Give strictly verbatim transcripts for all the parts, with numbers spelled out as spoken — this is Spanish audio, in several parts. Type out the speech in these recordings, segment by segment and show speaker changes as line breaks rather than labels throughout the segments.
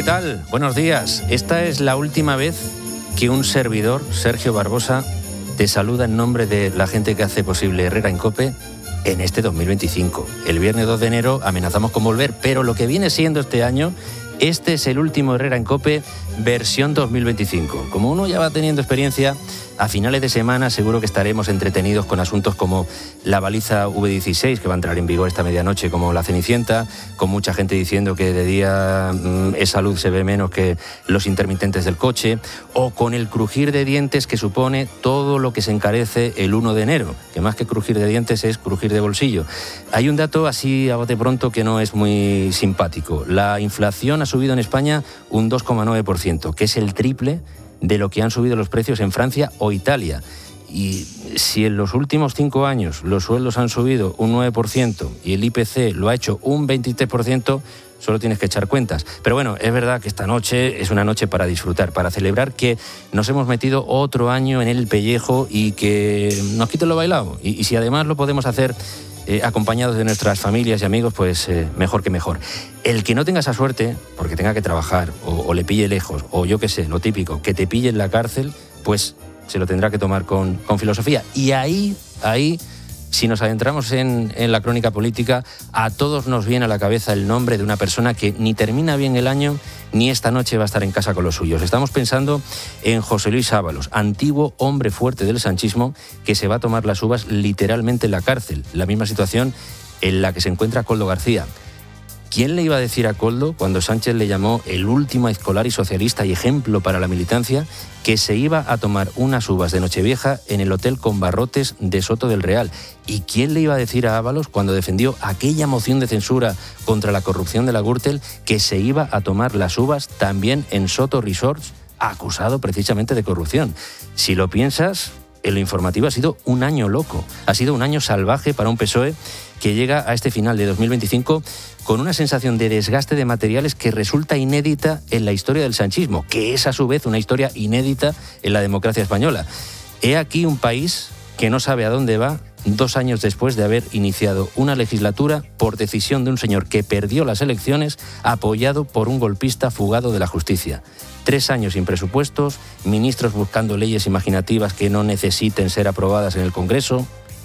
¿Qué tal? Buenos días. Esta es la última vez que un servidor, Sergio Barbosa, te saluda en nombre de la gente que hace posible Herrera en COPE en este dos mil veinticinco. El viernes dos de enero amenazamos con volver, pero lo que viene siendo este año, este es el último Herrera en COPE versión dos mil veinticinco. Como uno ya va teniendo experiencia, a finales de semana seguro que estaremos entretenidos con asuntos como la baliza V dieciséis, que va a entrar en vigor esta medianoche, como la Cenicienta, con mucha gente diciendo que de día mmm, esa luz se ve menos que los intermitentes del coche, o con el crujir de dientes que supone todo lo que se encarece el uno de enero, que más que crujir de dientes es crujir de bolsillo. Hay un dato así a bote pronto que no es muy simpático. La inflación ha subido en España un dos coma nueve por ciento, que es el triple de lo que han subido los precios en Francia o Italia. Y si en los últimos cinco años los sueldos han subido un nueve por ciento y el I P C lo ha hecho un veintitrés por ciento, solo tienes que echar cuentas. Pero bueno, es verdad que esta noche es una noche para disfrutar, para celebrar que nos hemos metido otro año en el pellejo y que nos quiten lo bailado. Y, y si además lo podemos hacer Eh, acompañados de nuestras familias y amigos, pues eh, mejor que mejor. El que no tenga esa suerte, porque tenga que trabajar, o, o le pille lejos, o yo qué sé, lo típico, que te pille en la cárcel, pues se lo tendrá que tomar con, con filosofía. Y ahí, ahí, si nos adentramos en, en la crónica política, a todos nos viene a la cabeza el nombre de una persona que ni termina bien el año, ni esta noche va a estar en casa con los suyos. Estamos pensando en José Luis Ábalos, antiguo hombre fuerte del sanchismo, que se va a tomar las uvas literalmente en la cárcel. La misma situación en la que se encuentra Koldo García. ¿Quién le iba a decir a Koldo, cuando Sánchez le llamó el último aizcolari socialista y ejemplo para la militancia, que se iba a tomar unas uvas de Nochevieja en el Hotel Con Barrotes de Soto del Real? ¿Y quién le iba a decir a Ábalos, cuando defendió aquella moción de censura contra la corrupción de la Gürtel, que se iba a tomar las uvas también en Soto Resorts, acusado precisamente de corrupción? Si lo piensas, en lo informativo ha sido un año loco, ha sido un año salvaje para un P S O E que llega a este final de dos mil veinticinco con una sensación de desgaste de materiales que resulta inédita en la historia del sanchismo, que es a su vez una historia inédita en la democracia española. He aquí un país que no sabe a dónde va dos años después de haber iniciado una legislatura por decisión de un señor que perdió las elecciones apoyado por un golpista fugado de la justicia. Tres años sin presupuestos, ministros buscando leyes imaginativas que no necesiten ser aprobadas en el Congreso,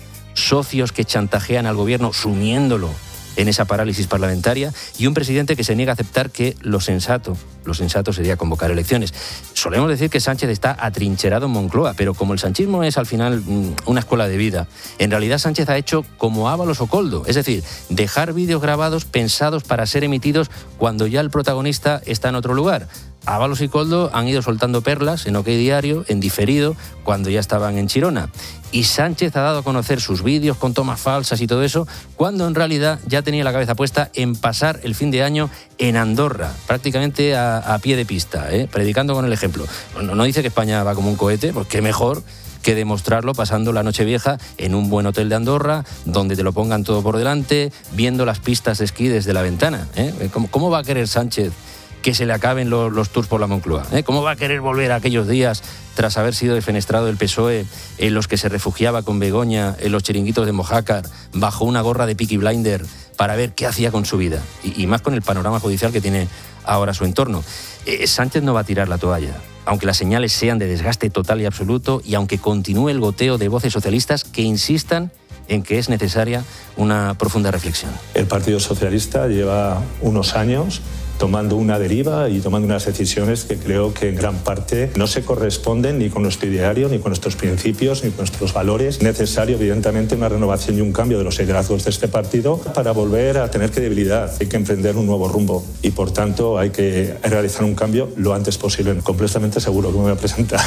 socios que chantajean al gobierno sumiéndolo en esa parálisis parlamentaria y un presidente que se niega a aceptar que lo sensato, lo sensato sería convocar elecciones. Solemos decir que Sánchez está atrincherado en Moncloa, pero como el sanchismo es al final una escuela de vida, en realidad Sánchez ha hecho como Ábalos o Koldo, es decir, dejar vídeos grabados pensados para ser emitidos cuando ya el protagonista está en otro lugar. Ábalos y Koldo han ido soltando perlas en OK Diario, en diferido, cuando ya estaban en Chirona. Y Sánchez ha dado a conocer sus vídeos con tomas falsas y todo eso, cuando en realidad ya tenía la cabeza puesta en pasar el fin de año en Andorra, prácticamente a, a pie de pista, ¿eh? predicando con el ejemplo. No, no dice que España va como un cohete, pues qué mejor que demostrarlo pasando la Nochevieja en un buen hotel de Andorra, donde te lo pongan todo por delante, viendo las pistas de esquí desde la ventana. ¿eh? ¿Cómo, cómo va a querer Sánchez que se le acaben los, los tours por la Moncloa? ¿eh? ¿Cómo va a querer volver a aquellos días tras haber sido defenestrado el P S O E en los que se refugiaba con Begoña en los chiringuitos de Mojácar bajo una gorra de Peaky Blinder para ver qué hacía con su vida? Y, y más con el panorama judicial que tiene ahora su entorno. Eh, Sánchez no va a tirar la toalla, aunque las señales sean de desgaste total y absoluto y aunque continúe el goteo de voces socialistas que insistan en que es necesaria una profunda reflexión.
El Partido Socialista lleva unos años tomando una deriva y tomando unas decisiones que creo que en gran parte no se corresponden ni con nuestro ideario, ni con nuestros principios, ni con nuestros valores. Es necesario, evidentemente, una renovación y un cambio de los liderazgos de este partido para volver a tener credibilidad. Hay que emprender un nuevo rumbo y, por tanto, hay que realizar un cambio lo antes posible. Completamente seguro que me voy a presentar.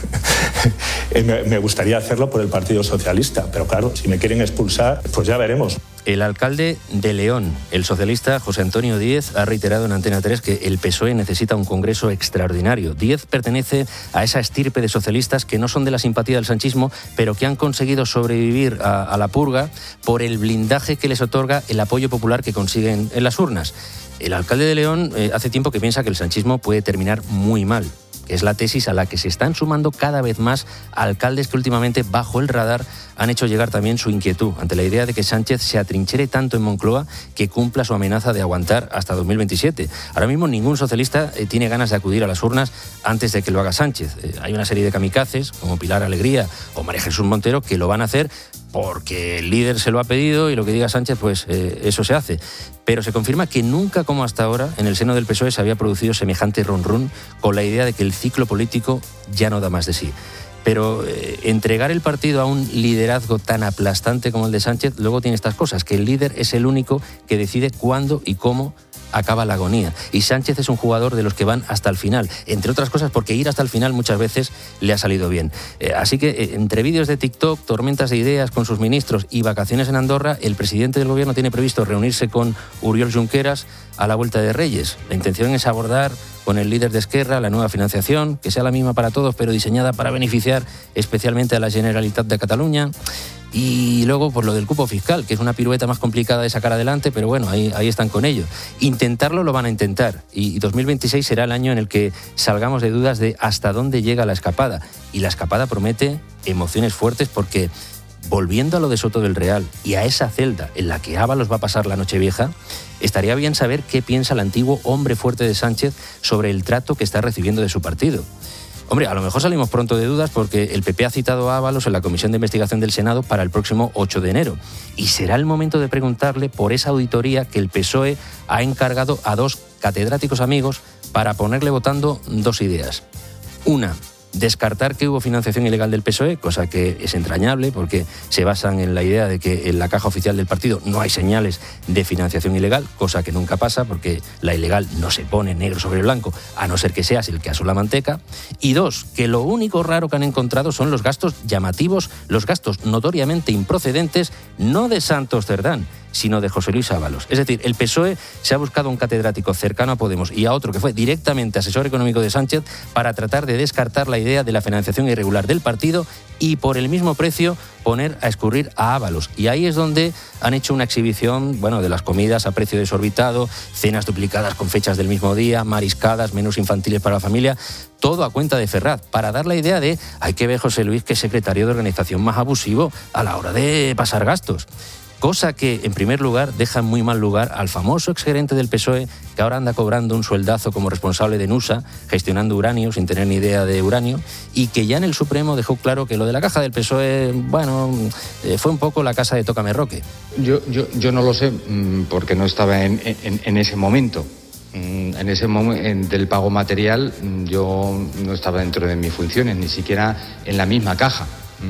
Me gustaría hacerlo por el Partido Socialista, pero claro, si me quieren expulsar, pues ya veremos.
El alcalde de León, el socialista José Antonio Díez, ha reiterado en Antena tres que el P S O E necesita un congreso extraordinario. Díez pertenece a esa estirpe de socialistas que no son de la simpatía del sanchismo, pero que han conseguido sobrevivir a, a la purga por el blindaje que les otorga el apoyo popular que consiguen en las urnas. El alcalde de León eh, hace tiempo que piensa que el sanchismo puede terminar muy mal. que es la tesis a la que se están sumando cada vez más alcaldes que últimamente, bajo el radar, han hecho llegar también su inquietud ante la idea de que Sánchez se atrinchere tanto en Moncloa que cumpla su amenaza de aguantar hasta dos mil veintisiete. Ahora mismo ningún socialista eh, tiene ganas de acudir a las urnas antes de que lo haga Sánchez. Eh, hay una serie de kamikazes, como Pilar Alegría o María Jesús Montero, que lo van a hacer porque el líder se lo ha pedido y lo que diga Sánchez, pues eh, eso se hace. Pero se confirma que nunca como hasta ahora en el seno del P S O E se había producido semejante run-run con la idea de que el ciclo político ya no da más de sí. Pero eh, entregar el partido a un liderazgo tan aplastante como el de Sánchez luego tiene estas cosas, que el líder es el único que decide cuándo y cómo acaba la agonía. Y Sánchez es un jugador de los que van hasta el final, entre otras cosas porque ir hasta el final muchas veces le ha salido bien. Eh, así que eh, entre vídeos de TikTok, tormentas de ideas con sus ministros y vacaciones en Andorra, el presidente del gobierno tiene previsto reunirse con Oriol Junqueras a la vuelta de Reyes. La intención es abordar con el líder de Esquerra la nueva financiación, que sea la misma para todos, pero diseñada para beneficiar especialmente a la Generalitat de Cataluña. Y luego, por lo del cupo fiscal, que es una pirueta más complicada de sacar adelante, pero bueno, ahí, ahí están con ello. Intentarlo lo van a intentar, y dos mil veintiséis será el año en el que salgamos de dudas de hasta dónde llega la escapada. Y la escapada promete emociones fuertes porque, volviendo a lo de Soto del Real y a esa celda en la que Ábalos va a pasar la Nochevieja, estaría bien saber qué piensa el antiguo hombre fuerte de Sánchez sobre el trato que está recibiendo de su partido. Hombre, a lo mejor salimos pronto de dudas porque el P P ha citado a Ábalos en la Comisión de Investigación del Senado para el próximo ocho de enero. Y será el momento de preguntarle por esa auditoría que el P S O E ha encargado a dos catedráticos amigos para ponerle votando dos ideas. Una, descartar que hubo financiación ilegal del P S O E, cosa que es entrañable porque se basan en la idea de que en la caja oficial del partido no hay señales de financiación ilegal, cosa que nunca pasa porque la ilegal no se pone negro sobre blanco, a no ser que seas el que asó la manteca. Y dos, que lo único raro que han encontrado son los gastos llamativos, los gastos notoriamente improcedentes, no de Santos Cerdán, sino de José Luis Ábalos. Es decir, el P S O E se ha buscado a un catedrático cercano a Podemos y a otro que fue directamente asesor económico de Sánchez para tratar de descartar la idea de la financiación irregular del partido y por el mismo precio poner a escurrir a Ábalos. Y ahí es donde han hecho una exhibición, bueno, de las comidas a precio desorbitado, cenas duplicadas con fechas del mismo día, mariscadas, menús infantiles para la familia, todo a cuenta de Ferraz, para dar la idea de hay que ver José Luis que es secretario de organización más abusivo a la hora de pasar gastos. Cosa que, en primer lugar, deja en muy mal lugar al famoso exgerente del P S O E, que ahora anda cobrando un sueldazo como responsable de Nusa, gestionando uranio sin tener ni idea de uranio, y que ya en el Supremo dejó claro que lo de la caja del P S O E, bueno, fue un poco la casa de Tócame Roque.
Yo, yo, yo no lo sé, porque no estaba en, en, en ese momento. En ese momento del pago material, yo no estaba dentro de mis funciones, ni siquiera en la misma caja.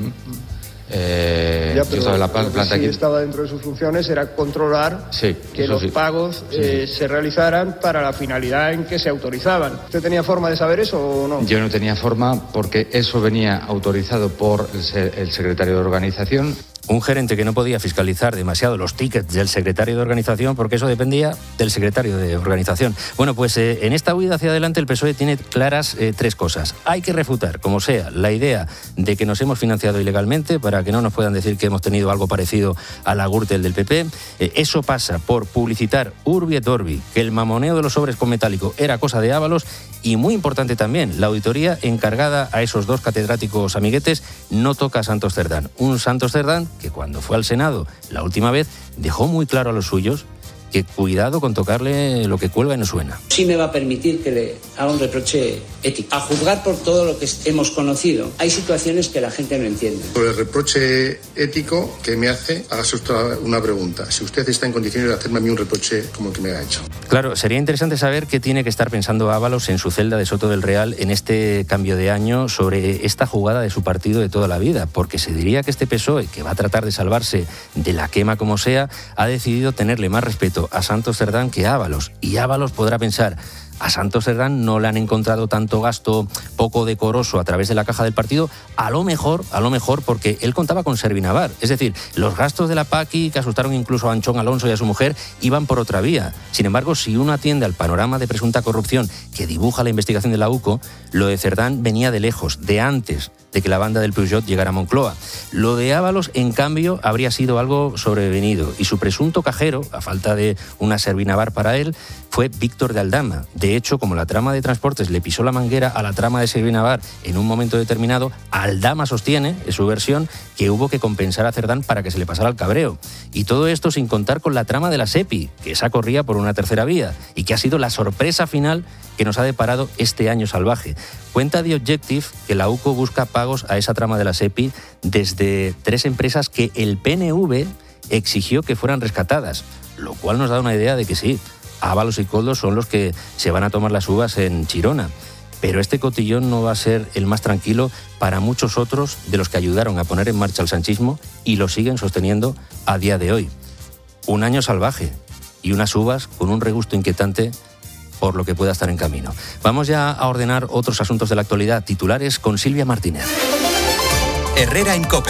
Eh, ya, pero yo la planta lo que sí estaba dentro de sus funciones era controlar
sí,
que los
sí.
pagos
sí,
eh,
sí.
se realizaran para la finalidad en que se autorizaban. ¿Usted tenía forma de saber eso o no?
Yo no tenía forma porque eso venía autorizado por el, el secretario de organización.
Un gerente que no podía fiscalizar demasiado los tickets del secretario de organización porque eso dependía del secretario de organización. Bueno, pues eh, en esta huida hacia adelante el P S O E tiene claras eh, tres cosas. Hay que refutar, como sea, la idea de que nos hemos financiado ilegalmente para que no nos puedan decir que hemos tenido algo parecido a la Gürtel del P P. Eh, eso pasa por publicitar urbi et orbi que el mamoneo de los sobres con metálico era cosa de Ábalos y, muy importante también, la auditoría encargada a esos dos catedráticos amiguetes no toca a Santos Cerdán. Un Santos Cerdán que cuando fue al Senado la última vez dejó muy claro a los suyos que cuidado con tocarle lo que cuelga y no suena.
Sí me va a permitir que le haga un reproche ético. A juzgar por todo lo que hemos conocido, hay situaciones que la gente no entiende.
Por el reproche ético que me hace, hágase usted una pregunta. Si usted está en condiciones de hacerme a mí un reproche como el que me ha hecho.
Claro, sería interesante saber qué tiene que estar pensando Ábalos en su celda de Soto del Real en este cambio de año sobre esta jugada de su partido de toda la vida, porque se diría que este P S O E, que va a tratar de salvarse de la quema como sea, ha decidido tenerle más respeto a Santos Cerdán que a Ábalos. Y Ábalos podrá pensar, a Santos Cerdán no le han encontrado tanto gasto poco decoroso a través de la caja del partido, a lo mejor, a lo mejor porque él contaba con Servinavar. Es decir, los gastos de la Paqui, que asustaron incluso a Anchón Alonso y a su mujer, iban por otra vía. Sin embargo, si uno atiende al panorama de presunta corrupción que dibuja la investigación de la U C O, lo de Cerdán venía de lejos, de antes de que la banda del Peugeot llegara a Moncloa. Lo de Ábalos, en cambio, habría sido algo sobrevenido y su presunto cajero, a falta de una Servinavar para él, fue Víctor de Aldama, De hecho, como la trama de transportes le pisó la manguera a la trama de Servir Navar en un momento determinado, Aldama sostiene, en su versión, que hubo que compensar a Cerdán para que se le pasara el cabreo. Y todo esto sin contar con la trama de la SEPI, que esa corría por una tercera vía y que ha sido la sorpresa final que nos ha deparado este año salvaje. Cuenta The Objective que la U C O busca pagos a esa trama de la SEPI desde tres empresas que el P N V exigió que fueran rescatadas, lo cual nos da una idea de que sí, Ábalos y Koldo son los que se van a tomar las uvas en Chirona. Pero este cotillón no va a ser el más tranquilo para muchos otros de los que ayudaron a poner en marcha el sanchismo y lo siguen sosteniendo a día de hoy. Un año salvaje y unas uvas con un regusto inquietante por lo que pueda estar en camino. Vamos ya a ordenar otros asuntos de la actualidad. Titulares con Silvia Martínez.
Herrera en COPE.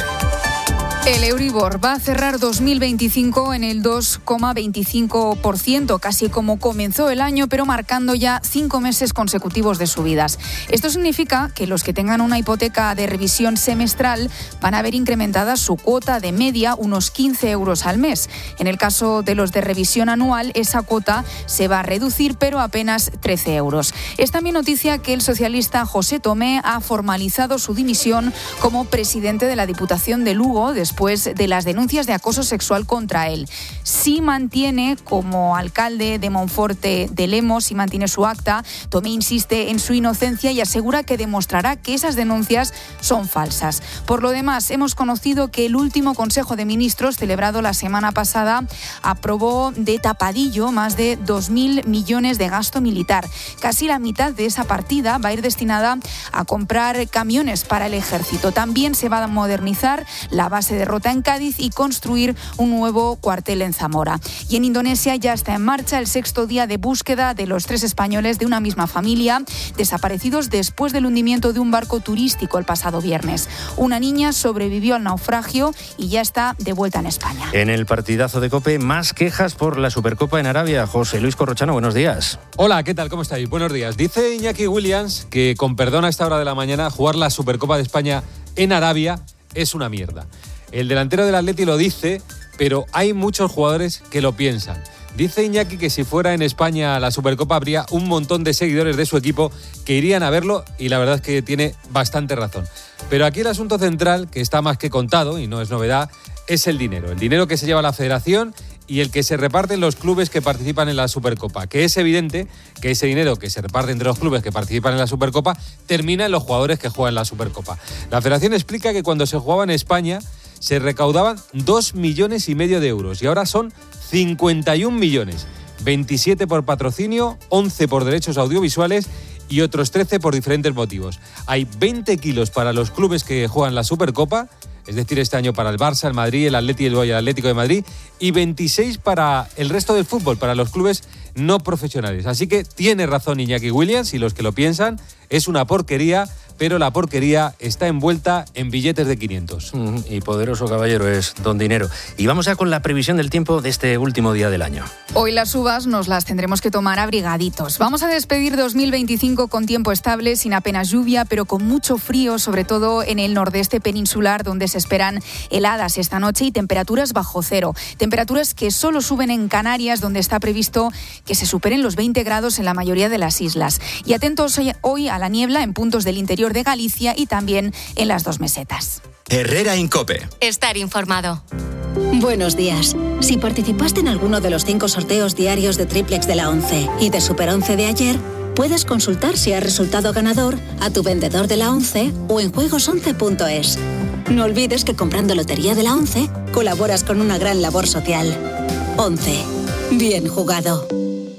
El Euribor va a cerrar dos mil veinticinco en el dos coma veinticinco por ciento, casi como comenzó el año, pero marcando ya cinco meses consecutivos de subidas. Esto significa que los que tengan una hipoteca de revisión semestral van a ver incrementada su cuota de media unos quince euros al mes. En el caso de los de revisión anual, esa cuota se va a reducir, pero apenas trece euros. Es también noticia que el socialista José Tomé ha formalizado su dimisión como presidente de la Diputación de Lugo después después de las denuncias de acoso sexual contra él. Sí mantiene como alcalde de Monforte de Lemos, sí mantiene su acta. Tomé insiste en su inocencia y asegura que demostrará que esas denuncias son falsas. Por lo demás, hemos conocido que el último Consejo de Ministros, celebrado la semana pasada, aprobó de tapadillo más de dos mil millones de gasto militar. Casi la mitad de esa partida va a ir destinada a comprar camiones para el ejército. También se va a modernizar la base de Rota en Cádiz y construir un nuevo cuartel en Zamora. Y en Indonesia ya está en marcha el sexto día de búsqueda de los tres españoles de una misma familia desaparecidos después del hundimiento de un barco turístico el pasado viernes. Una niña sobrevivió al naufragio y ya está de vuelta en España.
En el partidazo de COPE, más quejas por la Supercopa en Arabia. José Luis Corrochano, buenos días.
Hola, ¿qué tal? ¿Cómo estáis? Buenos días. Dice Iñaki Williams que, con perdón a esta hora de la mañana, jugar la Supercopa de España en Arabia es una mierda. El delantero del Atleti lo dice, pero hay muchos jugadores que lo piensan. Dice Iñaki que si fuera en España la Supercopa habría un montón de seguidores de su equipo que irían a verlo y la verdad es que tiene bastante razón. Pero aquí el asunto central, que está más que contado y no es novedad, es el dinero. El dinero que se lleva la federación y el que se reparte en los clubes que participan en la Supercopa. Que es evidente que ese dinero que se reparte entre los clubes que participan en la Supercopa termina en los jugadores que juegan la Supercopa. La federación explica que cuando se jugaba en España se recaudaban dos millones y medio de euros y ahora son cincuenta y un millones, veintisiete por patrocinio, once por derechos audiovisuales y otros trece por diferentes motivos. Hay veinte kilos para los clubes que juegan la Supercopa, es decir, este año para el Barça, el Madrid, el Atleti y el Atlético de Madrid, y veintiséis para el resto del fútbol, para los clubes no profesionales. Así que tiene razón Iñaki Williams y los que lo piensan, es una porquería, pero la porquería está envuelta en billetes de quinientos.
Mm, y poderoso caballero es don Dinero. Y vamos ya con la previsión del tiempo de este último día del año.
Hoy las uvas nos las tendremos que tomar abrigaditos. Vamos a despedir dos mil veinticinco con tiempo estable, sin apenas lluvia, pero con mucho frío, sobre todo en el nordeste peninsular, donde se esperan heladas esta noche y temperaturas bajo cero. Temperaturas que solo suben en Canarias, donde está previsto que se superen los veinte grados en la mayoría de las islas. Y atentos hoy a la niebla en puntos del interior de Galicia y también en las dos mesetas.
Herrera en COPE.
Estar informado.
Buenos días. Si participaste en alguno de los cinco sorteos diarios de Triplex de la once y de Super once de ayer, puedes consultar si has resultado ganador a tu vendedor de la once o en juegos once punto es. No olvides que comprando Lotería de la once colaboras con una gran labor social. once. Bien jugado.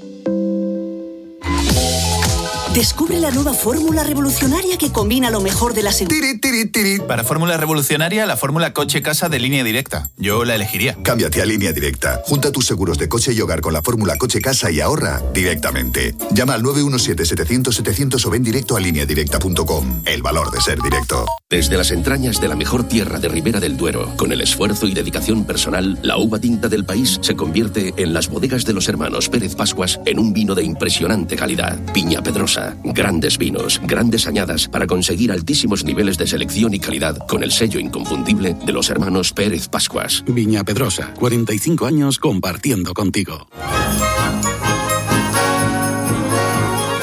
Descubre la nueva fórmula revolucionaria que combina lo mejor de la seguridad.
Tiri, tiri, tiri. Para fórmula revolucionaria, la fórmula coche-casa de Línea Directa. Yo la elegiría.
Cámbiate a Línea Directa. Junta tus seguros de coche y hogar con la fórmula coche-casa y ahorra directamente. Llama al nueve uno siete, setecientos, setecientos o ven directo a línea directa punto com. El valor de ser directo.
Desde las entrañas de la mejor tierra de Ribera del Duero, con el esfuerzo y dedicación personal, la uva tinta del país se convierte en las bodegas de los hermanos Pérez Pascuas en un vino de impresionante calidad. Piña Pedrosa. Grandes vinos, grandes añadas para conseguir altísimos niveles de selección y calidad con el sello inconfundible de los hermanos Pérez Pascuas.
Viña Pedrosa, cuarenta y cinco años compartiendo contigo.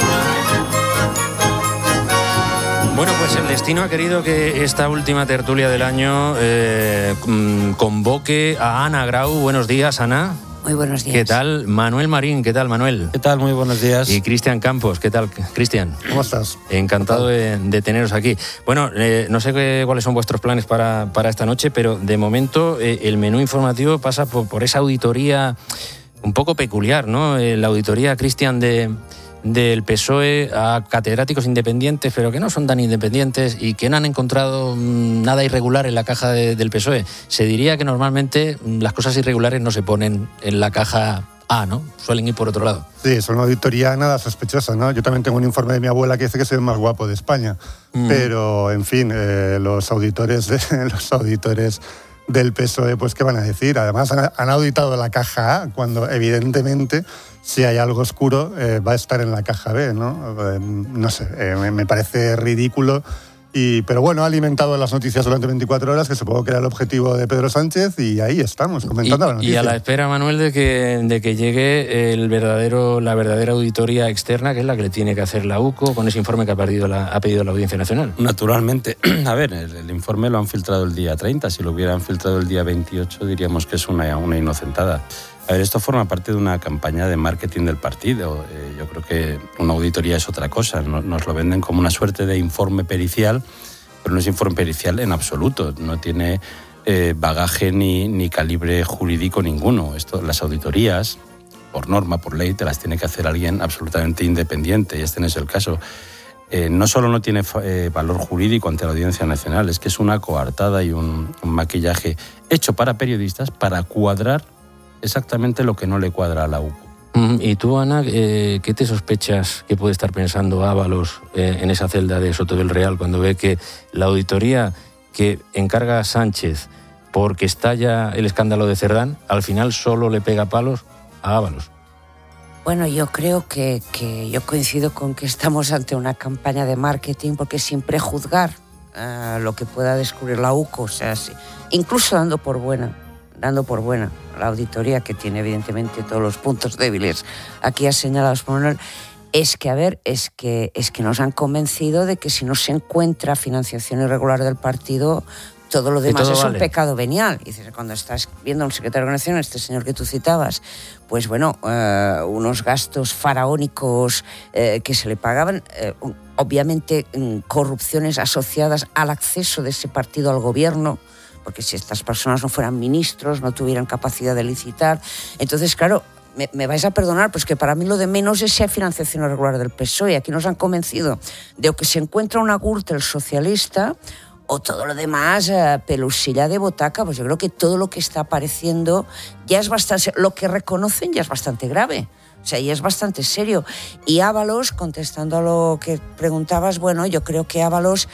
Bueno, pues el destino ha querido que esta última tertulia del año eh, convoque a Ana Grau. Buenos días, Ana.
Muy buenos días.
¿Qué tal? Manuel Marín, ¿qué tal, Manuel?
¿Qué tal? Muy buenos días.
Y Cristian Campos, ¿qué tal, Cristian?
¿Cómo estás?
Encantado de, de teneros aquí. Bueno, eh, no sé qué, cuáles son vuestros planes para, para esta noche, pero de momento eh, el menú informativo pasa por, por esa auditoría un poco peculiar, ¿no? Eh, la auditoría, Cristian, de... del P S O E a catedráticos independientes, pero que no son tan independientes y que no han encontrado nada irregular en la caja de, del P S O E. Se diría que normalmente las cosas irregulares no se ponen en la caja A, ¿no? Suelen ir por otro lado.
Sí, es una auditoría nada sospechosa, ¿no? Yo también tengo un informe de mi abuela que dice que soy el más guapo de España. Mm. Pero, en fin, eh, los auditores de, los auditores del P S O E, pues, ¿qué van a decir? Además, han, han auditado la caja A, cuando evidentemente, si hay algo oscuro, eh, va a estar en la caja B, ¿no? Eh, no sé, eh, me, me parece ridículo. Y, pero bueno, ha alimentado las noticias durante veinticuatro horas, que supongo que era el objetivo de Pedro Sánchez, y ahí estamos, comentando
y,
la noticia.
Y a la espera, Manuel, de que, de que llegue el verdadero, la verdadera auditoría externa, que es la que le tiene que hacer la U C O, con ese informe que ha, perdido la, ha pedido la Audiencia Nacional.
Naturalmente. A ver, el, el informe lo han filtrado el día treinta. Si lo hubieran filtrado el día veintiocho, diríamos que es una, una inocentada. A ver, esto forma parte de una campaña de marketing del partido. Eh, yo creo que una auditoría es otra cosa. Nos lo venden como una suerte de informe pericial, pero no es informe pericial en absoluto. No tiene eh, bagaje ni, ni calibre jurídico ninguno. Esto, las auditorías, por norma, por ley, te las tiene que hacer alguien absolutamente independiente, y este no es el caso. Eh, no solo no tiene eh, valor jurídico ante la Audiencia Nacional, es que es una coartada y un, un maquillaje hecho para periodistas para cuadrar exactamente lo que no le cuadra a la U C O.
¿Y tú, Ana, eh, qué te sospechas que puede estar pensando Ábalos eh, en esa celda de Soto del Real cuando ve que la auditoría que encarga a Sánchez porque estalla el escándalo de Cerdán, al final solo le pega palos a Ábalos?
Bueno, yo creo que, que yo coincido con que estamos ante una campaña de marketing, porque sin prejuzgar uh, lo que pueda descubrir la U C O, o sea, sí, incluso dando por buena, dando por buena la auditoría, que tiene evidentemente todos los puntos débiles aquí señalados por Manuel, es que, a ver, es que, es que nos han convencido de que si no se encuentra financiación irregular del partido, todo lo demás todo es vale. un pecado venial. Y dices, cuando estás viendo a un secretario de organización, este señor que tú citabas, pues bueno, eh, unos gastos faraónicos eh, que se le pagaban, eh, obviamente corrupciones asociadas al acceso de ese partido al gobierno, porque si estas personas no fueran ministros, no tuvieran capacidad de licitar. Entonces, claro, me, me vais a perdonar, pues que para mí lo de menos es si hay financiación irregular del P S O E. Aquí nos han convencido de que se encuentra una Gürtel socialista o todo lo demás, eh, pelusilla de botaca. Pues yo creo que todo lo que está apareciendo ya es bastante, lo que reconocen ya es bastante grave. O sea, y es bastante serio. Y Ábalos, contestando a lo que preguntabas, bueno, yo creo que Ábalos,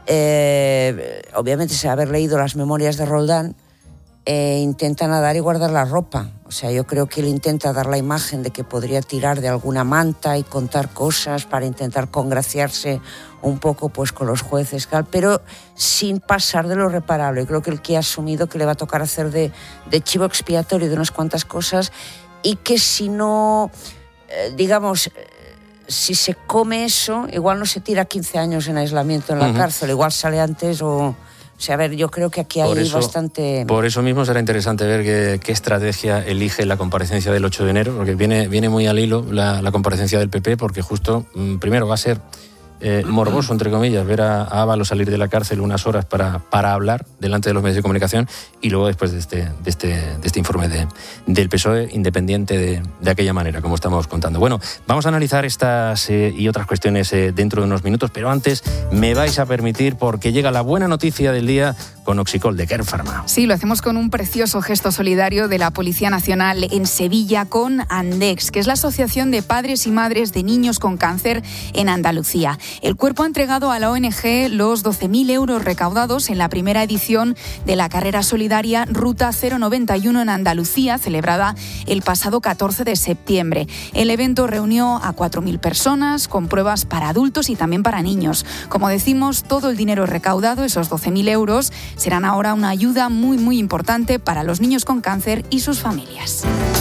Eh, obviamente, sin haber leído las memorias de Roldán, eh, intenta nadar y guardar la ropa. O sea, yo creo que él intenta dar la imagen de que podría tirar de alguna manta y contar cosas para intentar congraciarse un poco pues con los jueces, pero sin pasar de lo reparable. Creo que el que ha asumido que le va a tocar hacer de, de chivo expiatorio de unas cuantas cosas, y que si no, eh, digamos... si se come eso, igual no se tira quince años en aislamiento en la uh-huh. cárcel, igual sale antes o... O sea, a ver, yo creo que aquí hay por eso, bastante...
Por eso mismo será interesante ver qué, qué estrategia elige la comparecencia del ocho de enero, porque viene, viene muy al hilo la, la comparecencia del P P, porque justo, primero va a ser eh, morboso, entre comillas, ver a, a Ábalos salir de la cárcel unas horas para, para hablar delante de los medios de comunicación, y luego después de este, de este, de este informe de, del P S O E independiente de, de aquella manera, como estamos contando. Bueno, vamos a analizar estas eh, y otras cuestiones eh, dentro de unos minutos, pero antes me vais a permitir, porque llega la buena noticia del día con Oxicol de Kern Pharma.
Sí, lo hacemos con un precioso gesto solidario de la Policía Nacional en Sevilla con Andex, que es la Asociación de Padres y Madres de Niños con Cáncer en Andalucía. El cuerpo ha entregado a la O N G los doce mil euros recaudados en la primera edición de la carrera solidaria Ruta cero noventa y uno en Andalucía, celebrada el pasado catorce de septiembre. El evento reunió a cuatro mil personas con pruebas para adultos y también para niños. Como decimos, todo el dinero recaudado, esos doce mil euros, serán ahora una ayuda muy, muy importante para los niños con cáncer y sus familias.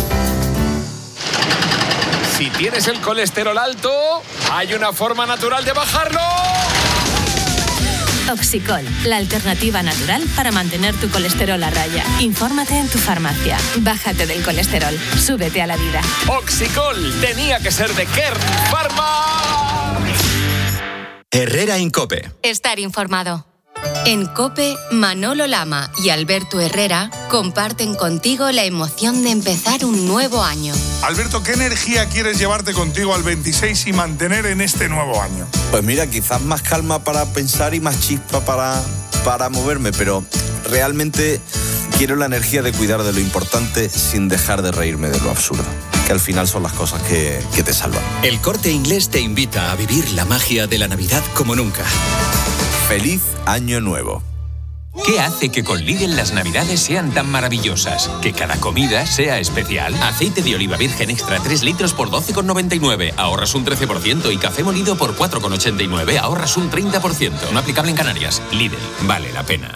Si tienes el colesterol alto, hay una forma natural de bajarlo. Oxicol, la alternativa natural para mantener tu colesterol a raya. Infórmate en tu farmacia. Bájate del colesterol. Súbete a la vida.
Oxicol tenía que ser de Kern Pharma.
Herrera Incope.
Estar informado. En COPE, Manolo Lama y Alberto Herrera comparten contigo la emoción de empezar un nuevo año.
Alberto, ¿qué energía quieres llevarte contigo al veintiséis y mantener en este nuevo año?
Pues mira, quizás más calma para pensar y más chispa para, para moverme, pero realmente quiero la energía de cuidar de lo importante sin dejar de reírme de lo absurdo, que al final son las cosas que, que te salvan.
El Corte Inglés te invita a vivir la magia de la Navidad como nunca.
¡Feliz Año Nuevo!
¿Qué hace que con Lidl las navidades sean tan maravillosas? Que cada comida sea especial. Aceite de oliva virgen extra tres litros por doce con noventa y nueve, ahorras un trece por ciento, y café molido por cuatro con ochenta y nueve, ahorras un treinta por ciento. No aplicable en Canarias. Lidl, vale la pena.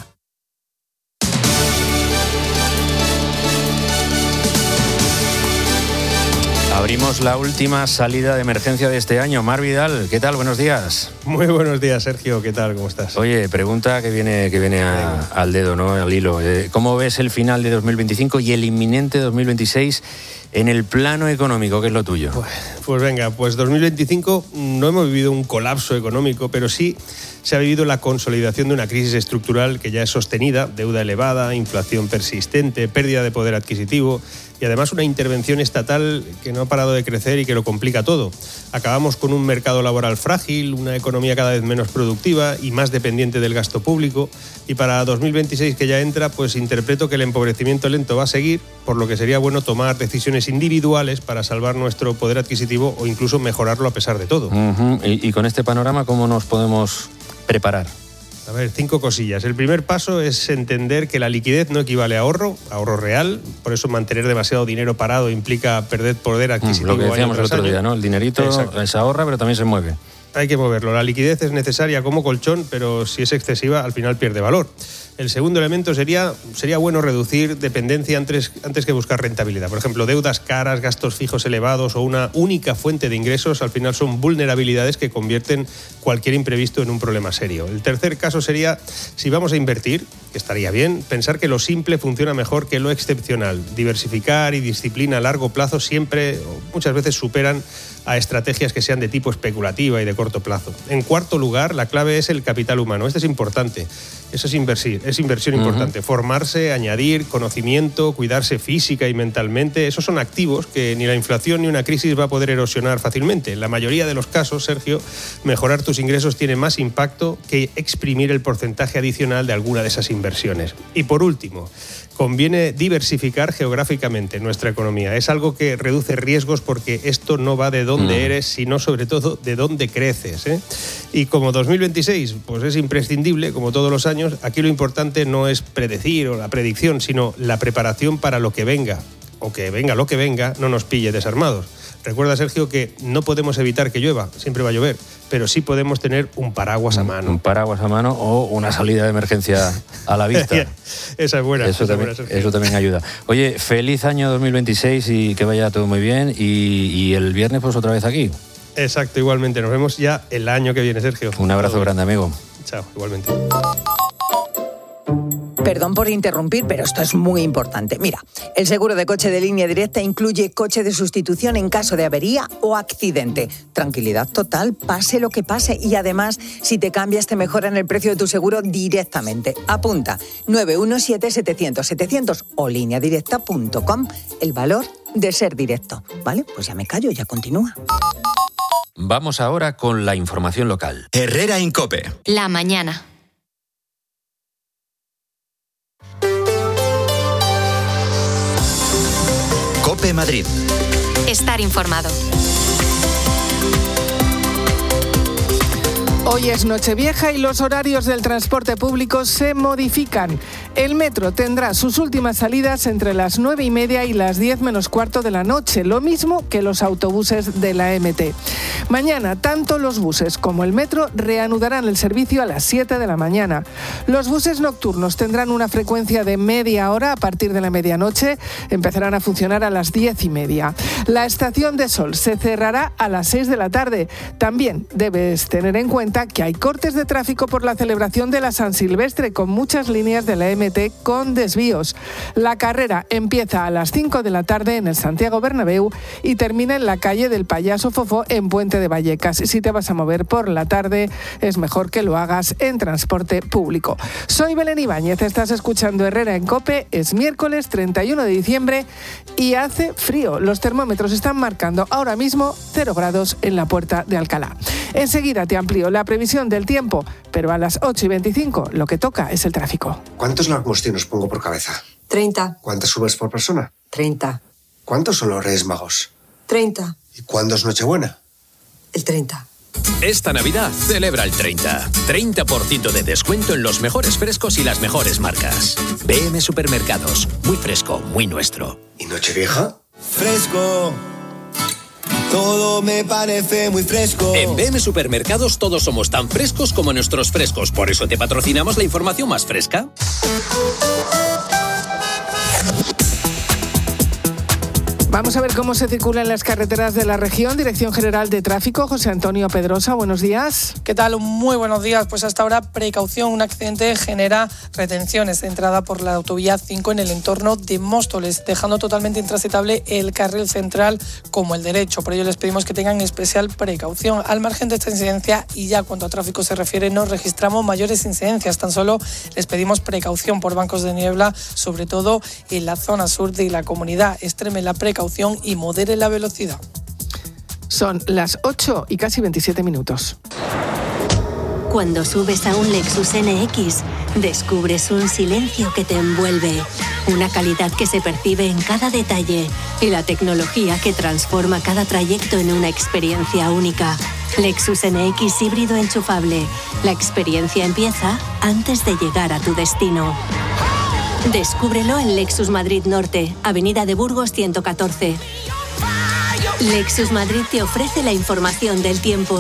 Abrimos la última salida de emergencia de este año. Mar Vidal, ¿qué tal? Buenos días.
Muy buenos días, Sergio. ¿Qué tal? ¿Cómo estás?
Oye, pregunta que viene, que viene a, al dedo, ¿no? Al hilo. ¿Cómo ves el final de dos mil veinticinco y el inminente dos mil veintiséis en el plano económico, que es lo tuyo?
Pues, pues venga, pues dos mil veinticinco no hemos vivido un colapso económico, pero sí se ha vivido la consolidación de una crisis estructural que ya es sostenida, deuda elevada, inflación persistente, pérdida de poder adquisitivo y además una intervención estatal que no ha parado de crecer y que lo complica todo. Acabamos con un mercado laboral frágil, una economía cada vez menos productiva y más dependiente del gasto público, y para dos mil veintiséis, que ya entra, pues interpreto que el empobrecimiento lento va a seguir, por lo que sería bueno tomar decisiones individuales para salvar nuestro poder adquisitivo o incluso mejorarlo a pesar de todo.
Uh-huh. y, y con este panorama, ¿cómo nos podemos preparar?
A ver, cinco cosillas. El primer paso es entender que la liquidez no equivale a ahorro, ahorro real. Por eso mantener demasiado dinero parado implica perder poder adquisitivo.
Mm, lo que decíamos el otro día, ¿no? El dinerito se ahorra, pero también se mueve.
Hay que moverlo. La liquidez es necesaria como colchón, pero si es excesiva, al final pierde valor. El segundo elemento sería, sería bueno reducir dependencia antes, antes que buscar rentabilidad. Por ejemplo, deudas caras, gastos fijos elevados o una única fuente de ingresos al final son vulnerabilidades que convierten cualquier imprevisto en un problema serio. El tercer caso sería, si vamos a invertir, que estaría bien, pensar que lo simple funciona mejor que lo excepcional. Diversificar y disciplina a largo plazo siempre o muchas veces superan a estrategias que sean de tipo especulativa y de corto plazo. En cuarto lugar, la clave es el capital humano. Este es importante. Eso es inversión, es inversión uh-huh. importante. Formarse, añadir conocimiento, cuidarse física y mentalmente. Esos son activos que ni la inflación ni una crisis va a poder erosionar fácilmente. En la mayoría de los casos, Sergio, mejorar tus ingresos tiene más impacto que exprimir el porcentaje adicional de alguna de esas inversiones. Y por último, conviene diversificar geográficamente nuestra economía. Es algo que reduce riesgos porque esto no va de dónde eres, sino sobre todo de dónde creces, ¿eh? Y como dos mil veintiséis pues es imprescindible, como todos los años, aquí lo importante no es predecir o la predicción, sino la preparación para lo que venga, o que venga lo que venga, no nos pille desarmados. Recuerda, Sergio, que no podemos evitar que llueva, siempre va a llover, pero sí podemos tener un paraguas a mano.
Un paraguas a mano o una salida de emergencia a la vista.
Esa es buena.
Eso,
esa
también,
es buena,
eso también ayuda. Oye, feliz año dos mil veintiséis y que vaya todo muy bien. Y, y el viernes, pues otra vez aquí.
Exacto, igualmente. Nos vemos ya el año que viene, Sergio.
Un abrazo grande, amigo.
Chao, igualmente.
Perdón por interrumpir, pero esto es muy importante. Mira, el seguro de coche de Línea Directa incluye coche de sustitución en caso de avería o accidente. Tranquilidad total, pase lo que pase. Y además, si te cambias, te mejoran el precio de tu seguro directamente. Apunta, nueve uno siete, setecientos, setecientos o línea directa punto com. El valor de ser directo. ¿Vale? Pues ya me callo, ya continúa.
Vamos ahora con la información local.
Herrera Incope.
La mañana.
Cope Madrid.
Estar informado.
Hoy es Nochevieja y los horarios del transporte público se modifican.
El metro tendrá sus últimas salidas entre las nueve y media y las diez menos cuarto de la noche, lo mismo que los autobuses de la M T. Mañana, tanto los buses como el metro reanudarán el servicio a las siete de la mañana. Los buses nocturnos tendrán una frecuencia de media hora a partir de la medianoche, empezarán a funcionar a las diez y media. La estación de Sol se cerrará a las seis de la tarde. También debes tener en cuenta que hay cortes de tráfico por la celebración de la San Silvestre, con muchas líneas de la M T con desvíos. La carrera empieza a las cinco de la tarde en el Santiago Bernabéu y termina en la calle del Payaso Fofó en Puente de Vallecas. Si te vas a mover por la tarde, es mejor que lo hagas en transporte público. Soy Belén Ibáñez, estás escuchando Herrera en COPE. Es miércoles treinta y uno de diciembre y hace frío. Los termómetros están marcando ahora mismo cero grados en la Puerta de Alcalá. Enseguida te amplío la previsión del tiempo, pero a las ocho y veinticinco lo que toca es el tráfico.
¿Cuántos langostinos pongo por cabeza?
treinta.
¿Cuántas uvas por persona?
treinta.
¿Cuántos son los Reyes Magos?
treinta.
¿Y cuándo es Nochebuena?
El treinta.
Esta Navidad celebra el treinta. treinta por ciento de descuento en los mejores frescos y las mejores marcas. B M Supermercados. Muy fresco, muy nuestro.
¿Y Nochevieja?
Fresco. Todo me parece muy fresco.
En B M Supermercados todos somos tan frescos como nuestros frescos. Por eso te patrocinamos la información más fresca.
Vamos a ver cómo se circula en las carreteras de la región. Dirección General de Tráfico, José Antonio Pedrosa, buenos días.
¿Qué tal? Muy buenos días. Pues hasta ahora, precaución. Un accidente genera retenciones de entrada por la autovía cinco en el entorno de Móstoles, dejando totalmente intransitable el carril central como el derecho. Por ello les pedimos que tengan especial precaución. Al margen de esta incidencia, y ya cuanto a tráfico se refiere, no registramos mayores incidencias. Tan solo les pedimos precaución por bancos de niebla, sobre todo en la zona sur de la comunidad. Extreme la precaución y modere la velocidad.
Son las ocho y casi veintisiete minutos.
Cuando subes a un Lexus N X, descubres un silencio que te envuelve, una calidad que se percibe en cada detalle y la tecnología que transforma cada trayecto en una experiencia única. Lexus N X híbrido enchufable. La experiencia empieza antes de llegar a tu destino. Descúbrelo en Lexus Madrid Norte, Avenida de Burgos ciento catorce. Lexus Madrid te ofrece la información del tiempo.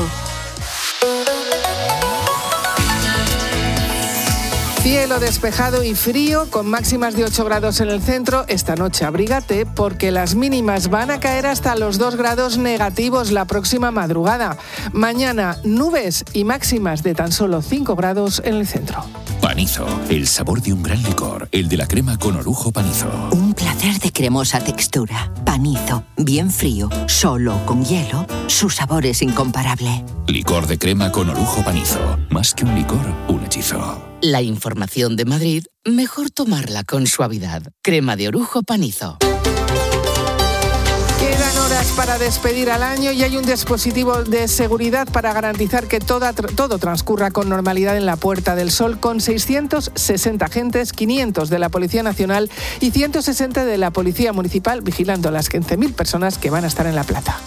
Cielo despejado y frío, con máximas de ocho grados en el centro. Esta noche abrígate porque las mínimas van a caer hasta los dos grados negativos la próxima madrugada. Mañana nubes y máximas de tan solo cinco grados en el centro.
Panizo, el sabor de un gran licor, el de la crema con orujo Panizo.
Un placer de cremosa textura. Panizo, bien frío, solo con hielo, su sabor es incomparable.
Licor de crema con orujo Panizo. Más que un licor, un hechizo.
La información de Madrid, mejor tomarla con suavidad. Crema de orujo Panizo.
Quedan horas para despedir al año y hay un dispositivo de seguridad para garantizar que toda, todo transcurra con normalidad en la Puerta del Sol, con seiscientos sesenta agentes, quinientos de la Policía Nacional y ciento sesenta de la Policía Municipal, vigilando a las quince mil personas que van a estar en la plaza.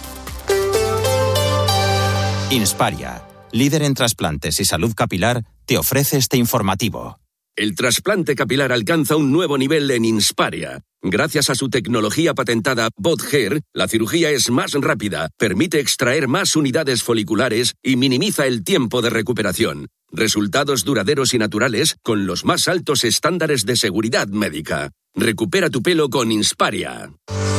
Insparia, líder en trasplantes y salud capilar, te ofrece este informativo.
El trasplante capilar alcanza un nuevo nivel en Insparia. Gracias a su tecnología patentada BotHair, la cirugía es más rápida, permite extraer más unidades foliculares y minimiza el tiempo de recuperación. Resultados duraderos y naturales con los más altos estándares de seguridad médica. Recupera tu pelo con Insparia.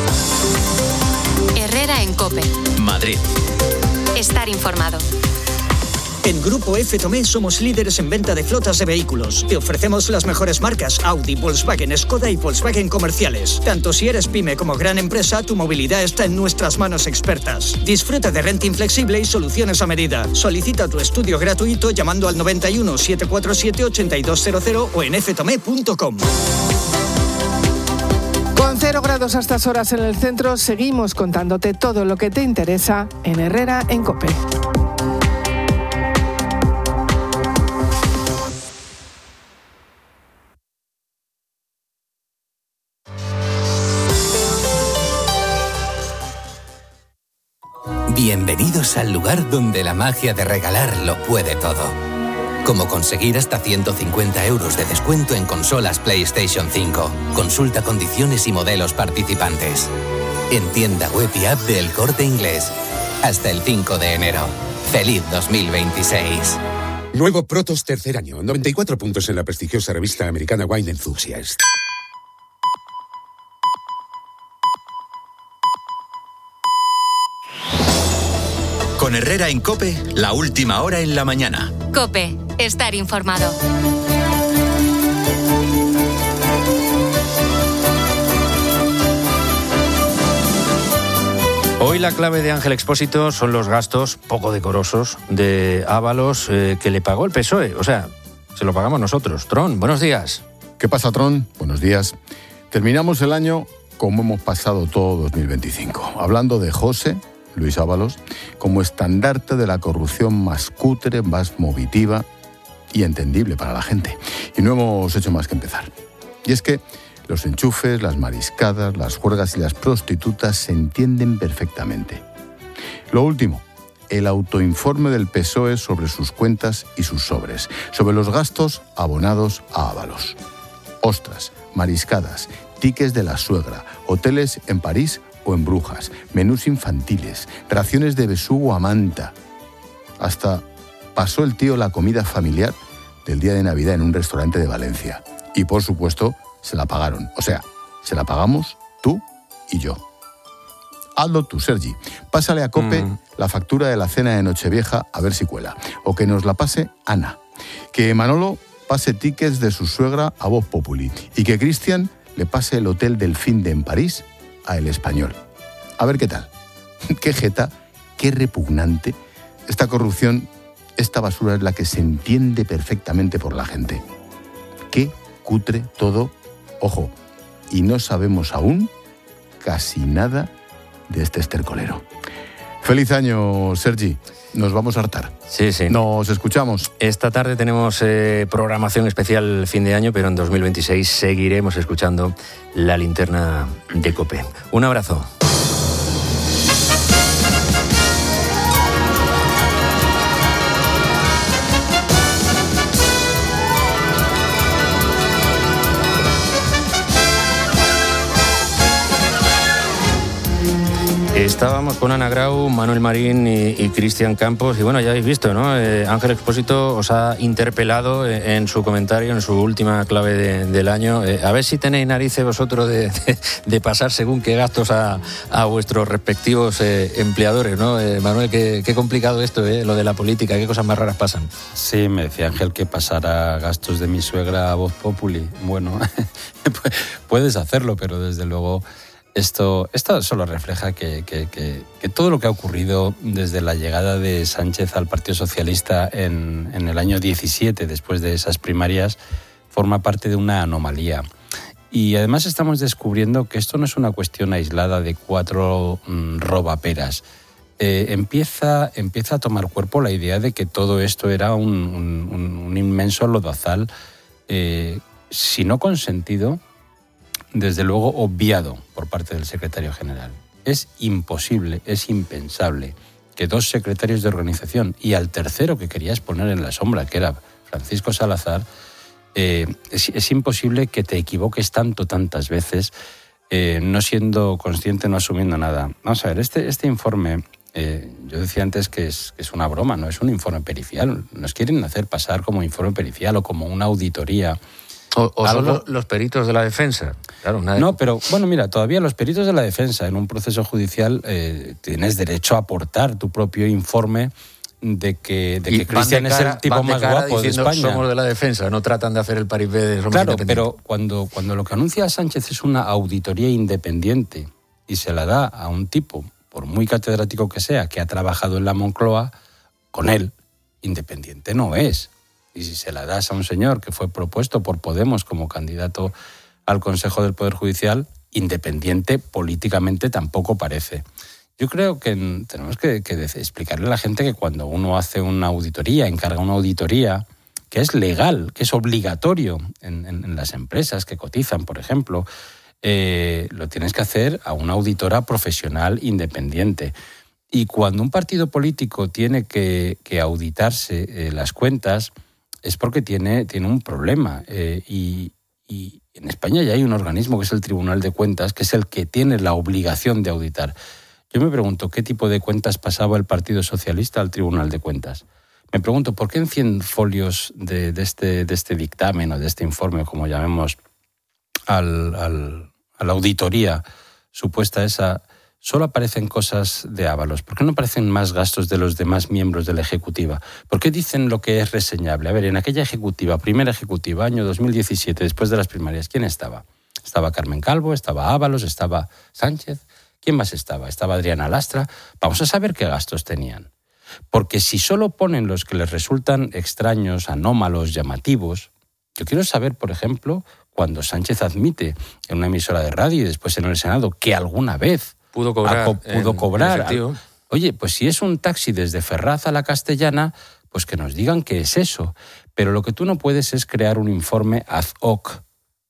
Herrera en COPE.
Madrid.
Estar informado.
En Grupo F. Tomé somos líderes en venta de flotas de vehículos. Te ofrecemos las mejores marcas Audi, Volkswagen, Skoda y Volkswagen comerciales. Tanto si eres pyme como gran empresa, tu movilidad está en nuestras manos expertas. Disfruta de renting flexible y soluciones a medida. Solicita tu estudio gratuito llamando al noventa y uno, setecientos cuarenta y siete, ochenta y dos cero cero o en f tomé punto com.
Con cero grados a estas horas en el centro, seguimos contándote todo lo que te interesa en Herrera en COPE.
Bienvenidos al lugar donde la magia de regalar lo puede todo.
como conseguir hasta ciento cincuenta euros de descuento en consolas PlayStation cinco. Consulta condiciones y modelos participantes. En tienda web y app de El Corte Inglés. Hasta el cinco de enero. ¡Feliz dos mil veintiséis!
Nuevo Protos tercer año. noventa y cuatro puntos en la prestigiosa revista americana Wine Enthusiast.
Con Herrera en COPE, la última hora en la mañana.
COPE, estar informado.
Hoy la clave de Ángel Expósito son los gastos poco decorosos de Ábalos eh, que le pagó el P S O E. O sea, se lo pagamos nosotros. Tron, buenos días.
¿Qué pasa, Tron? Buenos días. Terminamos el año como hemos pasado todo dos mil veinticinco, hablando de José Luis Ábalos como estandarte de la corrupción más cutre, más movitiva y entendible para la gente. Y no hemos hecho más que empezar. Y es que los enchufes, las mariscadas, las juergas y las prostitutas se entienden perfectamente. Lo último, el autoinforme del P S O E sobre sus cuentas y sus sobres, sobre los gastos abonados a Ábalos. Ostras, mariscadas, tickets de la suegra, hoteles en París o en Brujas, menús infantiles, raciones de besugo a manta. Hasta pasó el tío la comida familiar del día de Navidad en un restaurante de Valencia. Y por supuesto, se la pagaron. O sea, se la pagamos tú y yo. Hazlo tú, Sergi. Pásale a COPE mm. la factura de la cena de Nochevieja a ver si cuela. O que nos la pase Ana. Que Manolo pase tickets de su suegra a Voz Populi. Y que Cristian le pase el hotel del fin de en París a El Español. A ver qué tal. Qué jeta, qué repugnante. Esta corrupción, esta basura es la que se entiende perfectamente por la gente. Qué cutre todo. Ojo, y no sabemos aún casi nada de este estercolero. Feliz año, Sergi. Nos vamos a hartar.
Sí, sí.
Nos escuchamos.
Esta tarde tenemos eh, programación especial fin de año, pero en dos mil veintiséis seguiremos escuchando la linterna de COPE. Un abrazo. Estábamos con Ana Grau, Manuel Marín y, y Cristian Campos y bueno, ya habéis visto, ¿no? Eh, Ángel Expósito os ha interpelado en, en su comentario, en su última clave de, del año. Eh, a ver si tenéis narices vosotros de, de, de pasar según qué gastos a, a vuestros respectivos eh, empleadores, ¿no? Eh, Manuel, qué, qué complicado esto, ¿eh? Lo de la política, qué cosas más raras pasan.
Sí, me decía Ángel que pasara gastos de mi suegra a Voz Populi. Bueno, puedes hacerlo, pero desde luego... Esto, esto solo refleja que, que, que, que todo lo que ha ocurrido desde la llegada de Sánchez al Partido Socialista en, en el año diecisiete, después de esas primarias, forma parte de una anomalía. Y además estamos descubriendo que esto no es una cuestión aislada de cuatro mmm, robaperas. Eh, empieza, empieza a tomar cuerpo la idea de que todo esto era un, un, un inmenso lodazal, eh, si no consentido, desde luego obviado por parte del secretario general. Es imposible, es impensable que dos secretarios de organización y al tercero que querías poner en la sombra, que era Francisco Salazar, eh, es, es imposible que te equivoques tanto, tantas veces, eh, no siendo consciente, no asumiendo nada. Vamos a ver, este, este informe, eh, yo decía antes que es, que es una broma, no es un informe pericial. Nos quieren hacer pasar como informe pericial o como una auditoría.
O, o son los, los peritos de la defensa. Claro, nada.
No, pero bueno, mira, todavía los peritos de la defensa en un proceso judicial eh, tienes derecho a aportar tu propio informe de que, de que Cristian es el tipo más guapo de España.
Somos de la defensa, no tratan de hacer el paripé de somos
Claro, pero cuando, cuando lo que anuncia Sánchez es una auditoría independiente y se la da a un tipo, por muy catedrático que sea, que ha trabajado en la Moncloa, con él, independiente no es. Y si se la das a un señor que fue propuesto por Podemos como candidato al Consejo del Poder Judicial, independiente políticamente tampoco parece. Yo creo que tenemos que, que explicarle a la gente que cuando uno hace una auditoría, encarga una auditoría, que es legal, que es obligatorio en, en, en las empresas que cotizan, por ejemplo, eh, lo tienes que hacer a una auditora profesional independiente. Y cuando un partido político tiene que, que auditarse eh, las cuentas, es porque tiene, tiene un problema. Eh, y, y en España ya hay un organismo que es el Tribunal de Cuentas, que es el que tiene la obligación de auditar. Yo me pregunto, ¿qué tipo de cuentas pasaba el Partido Socialista al Tribunal de Cuentas? Me pregunto, ¿por qué en cien folios de, de, este, de este dictamen o de este informe, como llamemos, al, al, a la auditoría supuesta esa, solo aparecen cosas de Ábalos? ¿Por qué no aparecen más gastos de los demás miembros de la Ejecutiva? ¿Por qué dicen lo que es reseñable? A ver, en aquella Ejecutiva, primera Ejecutiva, año dos mil diecisiete, después de las primarias, ¿quién estaba? Estaba Carmen Calvo, estaba Ábalos, estaba Sánchez. ¿Quién más estaba? Estaba Adriana Lastra. Vamos a saber qué gastos tenían. Porque si solo ponen los que les resultan extraños, anómalos, llamativos, yo quiero saber, por ejemplo, cuando Sánchez admite en una emisora de radio y después en el Senado que alguna vez
pudo cobrar.
Co- pudo
en,
cobrar
en
Oye, pues si es un taxi desde Ferraz a la Castellana, pues que nos digan qué es eso. Pero lo que tú no puedes es crear un informe ad hoc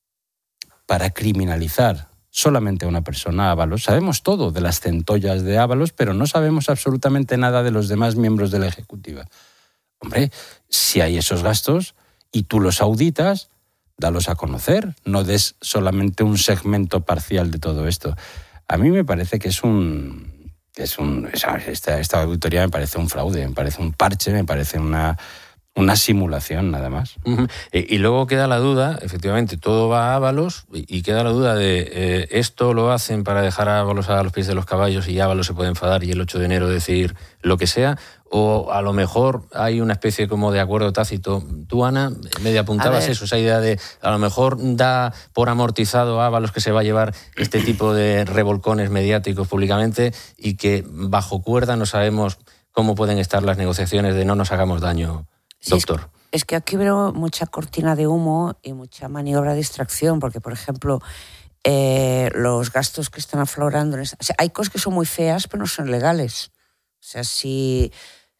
para criminalizar solamente a una persona, Ábalos. Sabemos todo de las centollas de Ábalos, pero no sabemos absolutamente nada de los demás miembros de la Ejecutiva. Hombre, si hay esos gastos y tú los auditas, dalos a conocer, no des solamente un segmento parcial de todo esto. A mí me parece que es un... Que es un esta, esta auditoría me parece un fraude, me parece un parche, me parece una... Una simulación, nada más.
Uh-huh. Y, y luego queda la duda, efectivamente, todo va a Ábalos, y, y queda la duda de eh, esto lo hacen para dejar a Ábalos a los pies de los caballos y Ábalos se puede enfadar y el ocho de enero decir lo que sea, o a lo mejor hay una especie como de acuerdo tácito. Tú, Ana, medio apuntabas eso, esa idea de a lo mejor da por amortizado a Ábalos que se va a llevar este tipo de revolcones mediáticos públicamente y que bajo cuerda no sabemos cómo pueden estar las negociaciones de no nos hagamos daño.
Sí, doctor. Es, es que aquí veo mucha cortina de humo y mucha maniobra de distracción, porque, por ejemplo, eh, los gastos que están aflorando... En esa, o sea, hay cosas que son muy feas, pero no son legales. O sea, si,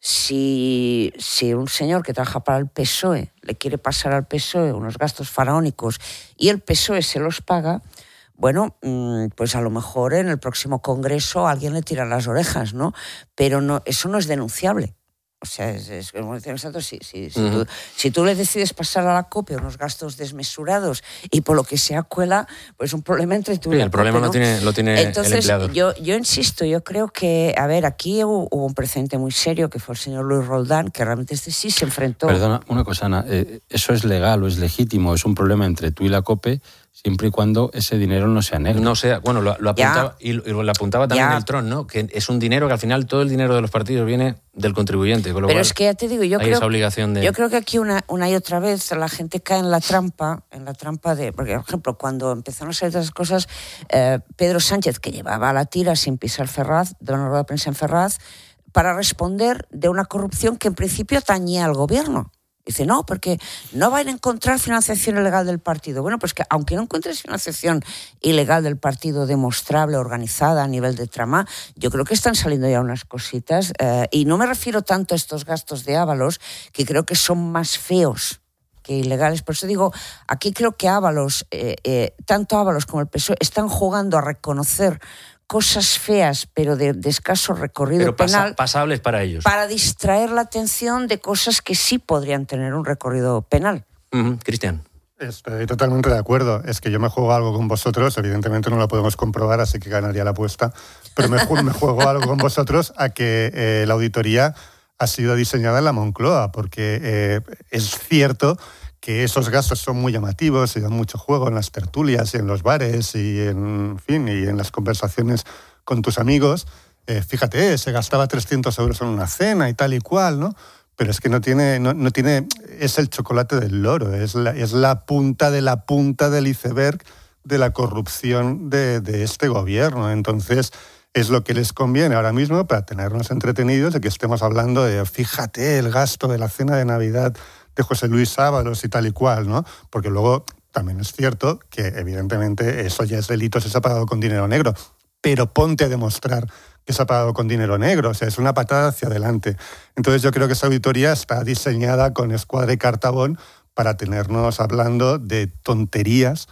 si, si un señor que trabaja para el P S O E le quiere pasar al P S O E unos gastos faraónicos y el P S O E se los paga, bueno, pues a lo mejor en el próximo Congreso alguien le tira las orejas, ¿no? Pero no, eso no es denunciable. O sea, es, es, como decíamos nosotros, si, si, si, uh-huh. tú, si tú le decides pasar a la COPE unos gastos desmesurados y por lo que sea cuela, pues un problema entre tú y
sí,
la
el problema
COPE, ¿no?
lo tiene, lo tiene
Entonces,
el empleador.
Yo, yo insisto, yo creo que, a ver, aquí hubo, hubo un precedente muy serio que fue el señor Luis Roldán, que realmente este sí se enfrentó.
Perdona, una cosa, Ana, eh, ¿eso es legal o es legítimo? ¿Es un problema entre tú y la COPE? Siempre y cuando ese dinero no sea negro.
No sea, bueno, lo, lo apuntaba, y, y lo apuntaba también ya. el Tron, ¿no? Que es un dinero que al final todo el dinero de los partidos viene del contribuyente. Con lo
Pero
cual
es que ya te digo, yo
hay
creo,
esa obligación de...
yo creo que aquí una, una y otra vez la gente cae en la trampa, en la trampa de, porque por ejemplo cuando empezaron a salir esas cosas, eh, Pedro Sánchez, que llevaba la tira sin pisar Ferraz, de una rueda de prensa en Ferraz, para responder de una corrupción que en principio tañía al gobierno. Dice, no, porque no van a encontrar financiación ilegal del partido. Bueno, pues que aunque no encuentres financiación ilegal del partido demostrable, organizada a nivel de trama, yo creo que están saliendo ya unas cositas. Eh, y no me refiero tanto a estos gastos de Ábalos, que creo que son más feos que ilegales. Por eso digo, aquí creo que Ábalos, eh, eh, tanto Ábalos como el P S O E, están jugando a reconocer cosas feas, pero de, de escaso recorrido
pero pasa,
penal.
pasables para ellos.
Para distraer la atención de cosas que sí podrían tener un recorrido penal.
Uh-huh. Cristian.
Estoy totalmente de acuerdo. Es que yo me juego algo con vosotros, evidentemente no lo podemos comprobar, así que ganaría la apuesta, pero me, ju- me juego algo con vosotros a que eh, la auditoría ha sido diseñada en la Moncloa, porque eh, es cierto que esos gastos son muy llamativos y dan mucho juego en las tertulias y en los bares y en, en fin, y en las conversaciones con tus amigos. Eh, fíjate, se gastaba trescientos euros en una cena y tal y cual, ¿no? Pero es que no tiene, no, no tiene, es el chocolate del loro, es la, es la punta de la punta del iceberg de la corrupción de, de este gobierno. Entonces, es lo que les conviene ahora mismo para tenernos entretenidos de que estemos hablando de, fíjate, el gasto de la cena de Navidad de José Luis Ábalos y tal y cual, ¿no? Porque luego también es cierto que evidentemente eso ya es delito si se ha pagado con dinero negro, pero ponte a demostrar que se ha pagado con dinero negro, o sea, es una patada hacia adelante. Entonces yo creo que esa auditoría está diseñada con escuadra y cartabón para tenernos hablando de tonterías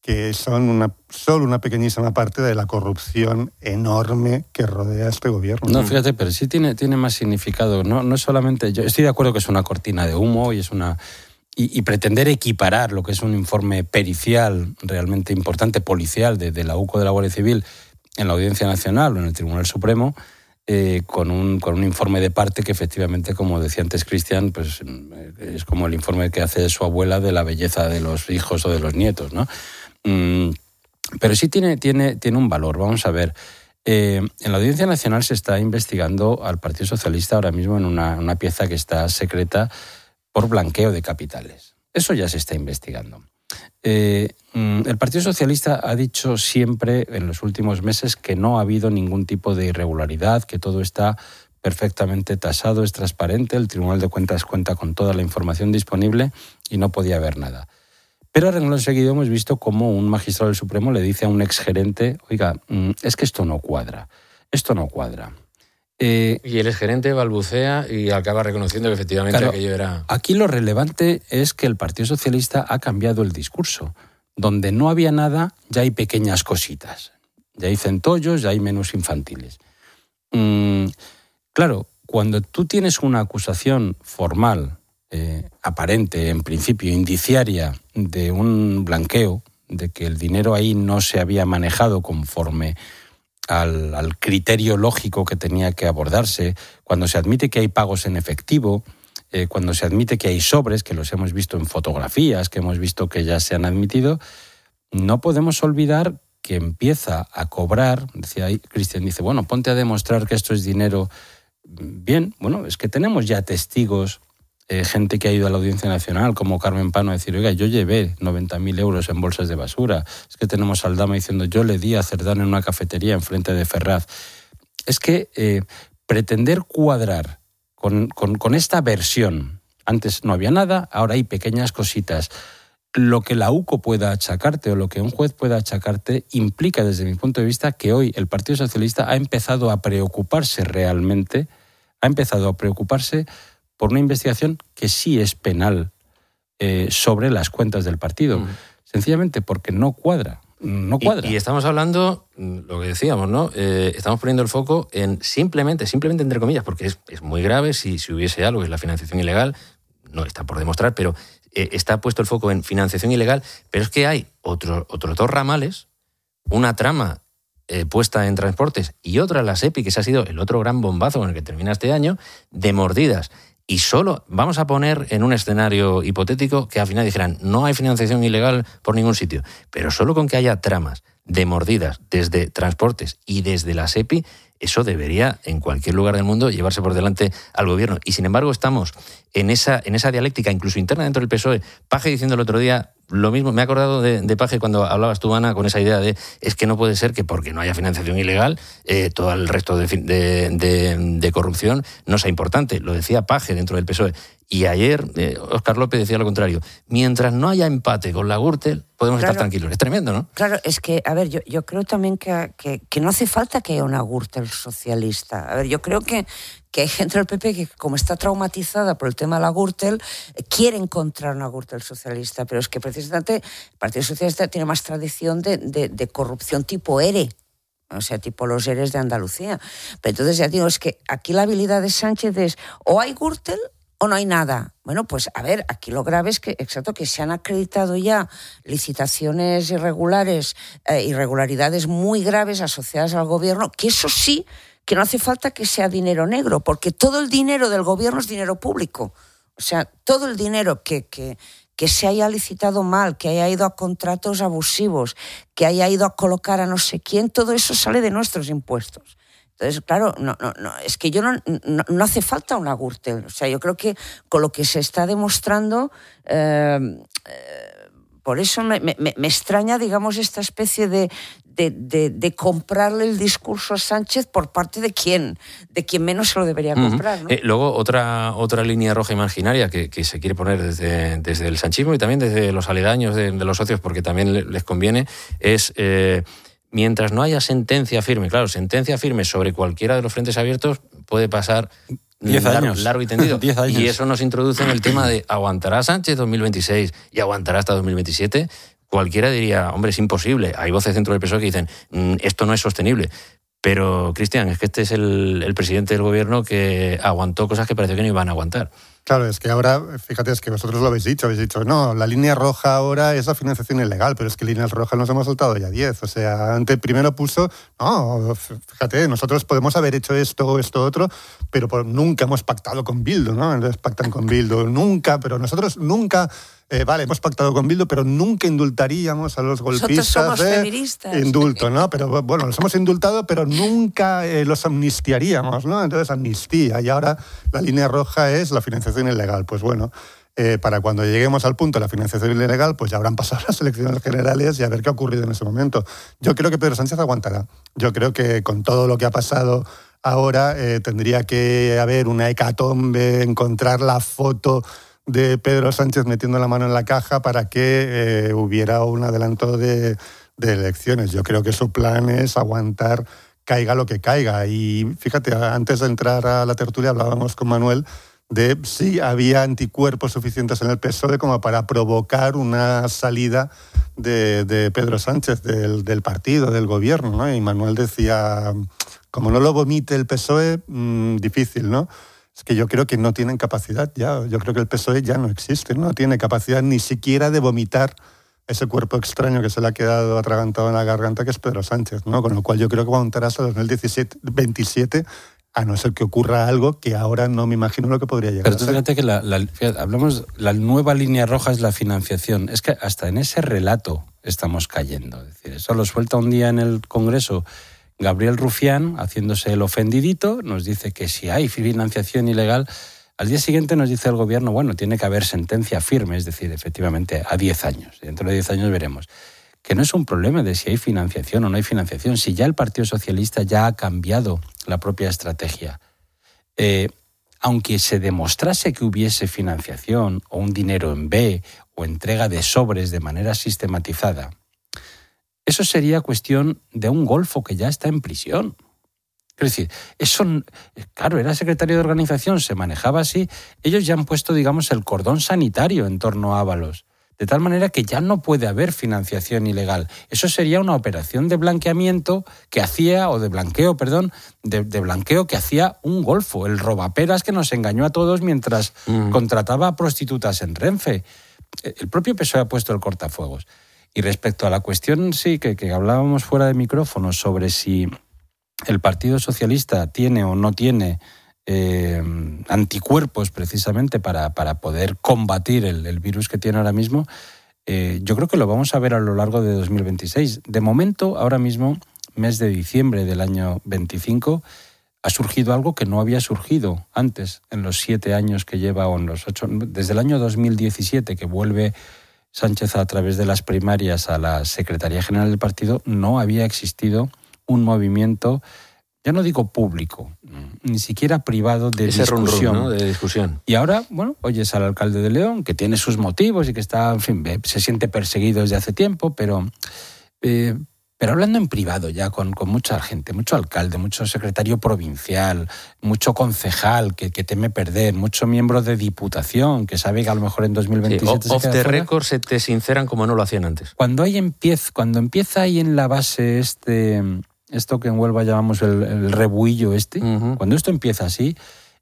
que son una, solo una pequeñísima parte de la corrupción enorme que rodea a este gobierno.
No, fíjate, pero sí tiene, tiene más significado. No, no es solamente... Yo estoy de acuerdo que es una cortina de humo y es una... Y, y pretender equiparar lo que es un informe pericial realmente importante, policial, de, de la U C O de la Guardia Civil en la Audiencia Nacional o en el Tribunal Supremo, eh, con, un, con un informe de parte que efectivamente, como decía antes Cristian, pues es como el informe que hace su abuela de la belleza de los hijos o de los nietos, ¿no? Mm, pero sí tiene, tiene, tiene un valor. Vamos a ver. Eh, en la Audiencia Nacional se está investigando al Partido Socialista ahora mismo en una, una pieza que está secreta por blanqueo de capitales. Eso ya se está investigando. Eh, el Partido Socialista ha dicho siempre en los últimos meses que no ha habido ningún tipo de irregularidad, que todo está perfectamente tasado, es transparente, el Tribunal de Cuentas cuenta con toda la información disponible y no podía haber nada. Pero a renglón seguido hemos visto cómo un magistrado del Supremo le dice a un exgerente, oiga, es que esto no cuadra, esto no cuadra. Eh,
y el exgerente balbucea y acaba reconociendo que efectivamente
claro,
aquello era...
Aquí lo relevante es que el Partido Socialista ha cambiado el discurso. Donde no había nada, ya hay pequeñas cositas. Ya hay centollos, ya hay menús infantiles. Mm, claro, cuando tú tienes una acusación formal, eh, aparente, en principio, indiciaria, de un blanqueo, de que el dinero ahí no se había manejado conforme Al, al criterio lógico que tenía que abordarse, cuando se admite que hay pagos en efectivo, eh, cuando se admite que hay sobres, que los hemos visto en fotografías, que hemos visto que ya se han admitido, no podemos olvidar que empieza a cobrar, decía ahí, Cristian dice, bueno, ponte a demostrar que esto es dinero. Bien, bueno, es que tenemos ya testigos, eh, gente que ha ido a la Audiencia Nacional, como Carmen Pano, a decir, oiga, yo llevé noventa mil euros en bolsas de basura. Es que tenemos a Aldama diciendo, yo le di a Cerdán en una cafetería enfrente de Ferraz. Es que eh, pretender cuadrar con, con, con esta versión, antes no había nada, ahora hay pequeñas cositas. Lo que la U C O pueda achacarte o lo que un juez pueda achacarte implica, desde mi punto de vista, que hoy el Partido Socialista ha empezado a preocuparse realmente, ha empezado a preocuparse por una investigación que sí es penal eh, sobre las cuentas del partido. Mm. Sencillamente porque no cuadra. No cuadra.
Y, y estamos hablando, lo que decíamos, ¿no? Eh, estamos poniendo el foco en simplemente, simplemente entre comillas, porque es, es muy grave si, si hubiese algo, es la financiación ilegal, no está por demostrar, pero eh, está puesto el foco en financiación ilegal, pero es que hay otro, otros dos ramales, una trama eh, puesta en transportes y otra la SEPI, que ese ha sido el otro gran bombazo con el que termina este año, de mordidas. Y solo vamos a poner en un escenario hipotético que al final dijeran no hay financiación ilegal por ningún sitio, pero solo con que haya tramas de mordidas desde transportes y desde la SEPI, eso debería en cualquier lugar del mundo llevarse por delante al gobierno. Y sin embargo estamos en esa, en esa dialéctica incluso interna dentro del P S O E. Paje diciendo el otro día lo mismo, me he acordado de, de Paje cuando hablabas tú, Ana, con esa idea de es que no puede ser que porque no haya financiación ilegal eh, todo el resto de, de, de, de corrupción no sea importante. Lo decía Paje dentro del P S O E. Y ayer eh, Óscar López decía lo contrario. Mientras no haya empate con la Gürtel, podemos claro, estar tranquilos. Es tremendo, ¿no?
Claro, es que, a ver, yo, yo creo también que, que, que no hace falta que haya una Gürtel socialista. A ver, yo creo que, que hay gente del P P que, como está traumatizada por el tema de la Gürtel, quiere encontrar una Gürtel socialista, pero es que precisamente el Partido Socialista tiene más tradición de, de, de corrupción tipo E R E. O sea, tipo los E R Es de Andalucía. Pero entonces ya digo, es que aquí la habilidad de Sánchez es o hay Gürtel o no hay nada. Bueno, pues a ver, aquí lo grave es que, exacto, que se han acreditado ya licitaciones irregulares, eh, irregularidades muy graves asociadas al gobierno, que eso sí, que no hace falta que sea dinero negro, porque todo el dinero del gobierno es dinero público. O sea, todo el dinero que, que, que se haya licitado mal, que haya ido a contratos abusivos, que haya ido a colocar a no sé quién, todo eso sale de nuestros impuestos. Entonces, claro, no, no, no, es que yo no, no, no hace falta una Gürtel. O sea, yo creo que con lo que se está demostrando, eh, eh, por eso me, me, me extraña, digamos, esta especie de, de, de, de comprarle el discurso a Sánchez por parte de quien, de quien menos se lo debería comprar, ¿no?
Eh, luego, otra, otra línea roja imaginaria que, que se quiere poner desde, desde el sanchismo y también desde los aledaños de, de los socios, porque también les conviene, es... Eh, mientras no haya sentencia firme, claro, sentencia firme sobre cualquiera de los frentes abiertos puede pasar
diez años.
Largo, largo y tendido.
diez años.
Y eso nos introduce en el tema de ¿aguantará Sánchez dos mil veintiséis y aguantará hasta dos mil veintisiete? cualquiera diría, hombre, es imposible. Hay voces dentro del P S O E que dicen, esto no es sostenible. Pero, Cristian, es que este es el, el presidente del gobierno que aguantó cosas que pareció que no iban a aguantar.
Claro, es que ahora, fíjate, es que vosotros lo habéis dicho, habéis dicho, no, la línea roja ahora es la financiación ilegal, pero es que líneas rojas nos hemos saltado ya diez. O sea, antes primero puso, no, fíjate, nosotros podemos haber hecho esto o esto otro, pero por, nunca hemos pactado con Bildu, ¿no? Entonces pactan con Bildu, nunca, pero nosotros nunca... Eh, vale, hemos pactado con Bildu, pero nunca indultaríamos a los golpistas.
Nosotros somos
de
feministas.
Indulto, ¿no? Pero bueno, los hemos indultado, pero nunca eh, los amnistiaríamos, ¿no? Entonces, amnistía. Y ahora la línea roja es la financiación ilegal. Pues bueno, eh, para cuando lleguemos al punto de la financiación ilegal, pues ya habrán pasado las elecciones generales y a ver qué ha ocurrido en ese momento. Yo creo que Pedro Sánchez aguantará. Yo creo que con todo lo que ha pasado ahora eh, tendría que haber una hecatombe, encontrar la foto de Pedro Sánchez metiendo la mano en la caja para que eh, hubiera un adelanto de, de elecciones. Yo creo que su plan es aguantar, caiga lo que caiga. Y fíjate, antes de entrar a la tertulia hablábamos con Manuel de si había anticuerpos suficientes en el P S O E como para provocar una salida de, de Pedro Sánchez del, del partido, del gobierno, ¿no? Y Manuel decía, como no lo vomite el P S O E, mmm, difícil, ¿no? Es que yo creo que no tienen capacidad ya. Yo creo que el P S O E ya no existe, no tiene capacidad ni siquiera de vomitar ese cuerpo extraño que se le ha quedado atragantado en la garganta, que es Pedro Sánchez, ¿no? Con lo cual yo creo que aguantará hasta dos mil veintisiete, a no ser que ocurra algo que ahora no me imagino lo que podría llegar
Pero
a
tú
ser.
fíjate que la, la, fíjate, hablamos, la nueva línea roja es la financiación. Es que hasta en ese relato estamos cayendo. Es decir, eso lo suelta un día en el Congreso Gabriel Rufián, haciéndose el ofendidito, nos dice que si hay financiación ilegal, al día siguiente nos dice el gobierno, bueno, tiene que haber sentencia firme, es decir, efectivamente, a diez años. Dentro de diez años veremos. Que no es un problema de si hay financiación o no hay financiación, si ya el Partido Socialista ya ha cambiado la propia estrategia. Eh, aunque se demostrase que hubiese financiación o un dinero en B o entrega de sobres de manera sistematizada, eso sería cuestión de un golfo que ya está en prisión. Es decir, eso, claro, era secretario de organización, se manejaba así. Ellos ya han puesto, digamos, el cordón sanitario en torno a Ábalos, de tal manera que ya no puede haber financiación ilegal. Eso sería una operación de blanqueamiento que hacía, o de blanqueo, perdón, de, de blanqueo que hacía un golfo, el robaperas que nos engañó a todos mientras mm. contrataba a prostitutas en Renfe. El propio P S O E ha puesto el cortafuegos. Y respecto a la cuestión, sí, que, que hablábamos fuera de micrófono sobre si el Partido Socialista tiene o no tiene eh, anticuerpos precisamente para, para poder combatir el, el virus que tiene ahora mismo, eh, yo creo que lo vamos a ver a lo largo de dos mil veintiséis. De momento, ahora mismo, mes de diciembre del año veinticinco, ha surgido algo que no había surgido antes, en los siete años que lleva, o en los ocho, desde el año dos mil diecisiete, que vuelve Sánchez a través de las primarias a la Secretaría General del partido, no había existido un movimiento, ya no digo público, ni siquiera privado, de
Ese
discusión.
Rum, rum, ¿no? De discusión.
Y ahora, bueno, oyes al alcalde de León, que tiene sus motivos y que está, en fin, se siente perseguido desde hace tiempo, pero, eh, pero hablando en privado ya con, con mucha gente, mucho alcalde, mucho secretario provincial, mucho concejal que, que teme perder, mucho miembro de diputación que sabe que a lo mejor en dos mil veintisiete...
Sí, off the record se te sinceran como no lo hacían antes.
Cuando, hay empieza, cuando empieza ahí en la base este... esto que en Huelva llamamos el, el rebuillo este, uh-huh. cuando esto empieza así,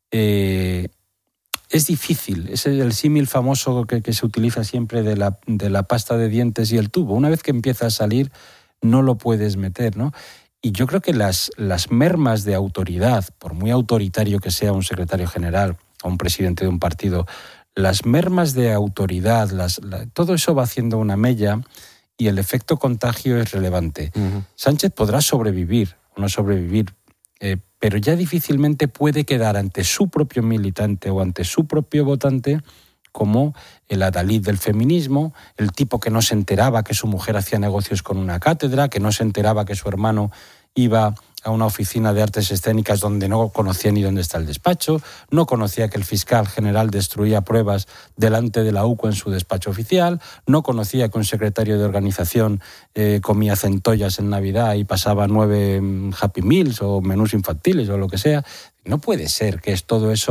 eh, es difícil. Es el símil famoso que, que se utiliza siempre de la, de la pasta de dientes y el tubo. Una vez que empieza a salir, no lo puedes meter, ¿no? Y yo creo que las, las mermas de autoridad, por muy autoritario que sea un secretario general o un presidente de un partido, las mermas de autoridad, las, la, todo eso va haciendo una mella y el efecto contagio es relevante. Uh-huh. Sánchez podrá sobrevivir o no sobrevivir, eh, pero ya difícilmente puede quedar ante su propio militante o ante su propio votante como el adalid del feminismo, el tipo que no se enteraba que su mujer hacía negocios con una cátedra, que no se enteraba que su hermano iba a una oficina de artes escénicas donde no conocía ni dónde está el despacho, no conocía que el fiscal general destruía pruebas delante de la U C O en su despacho oficial, no conocía que un secretario de organización eh, comía centollas en Navidad y pasaba nueve Happy Meals o menús infantiles o lo que sea. No puede ser que es todo eso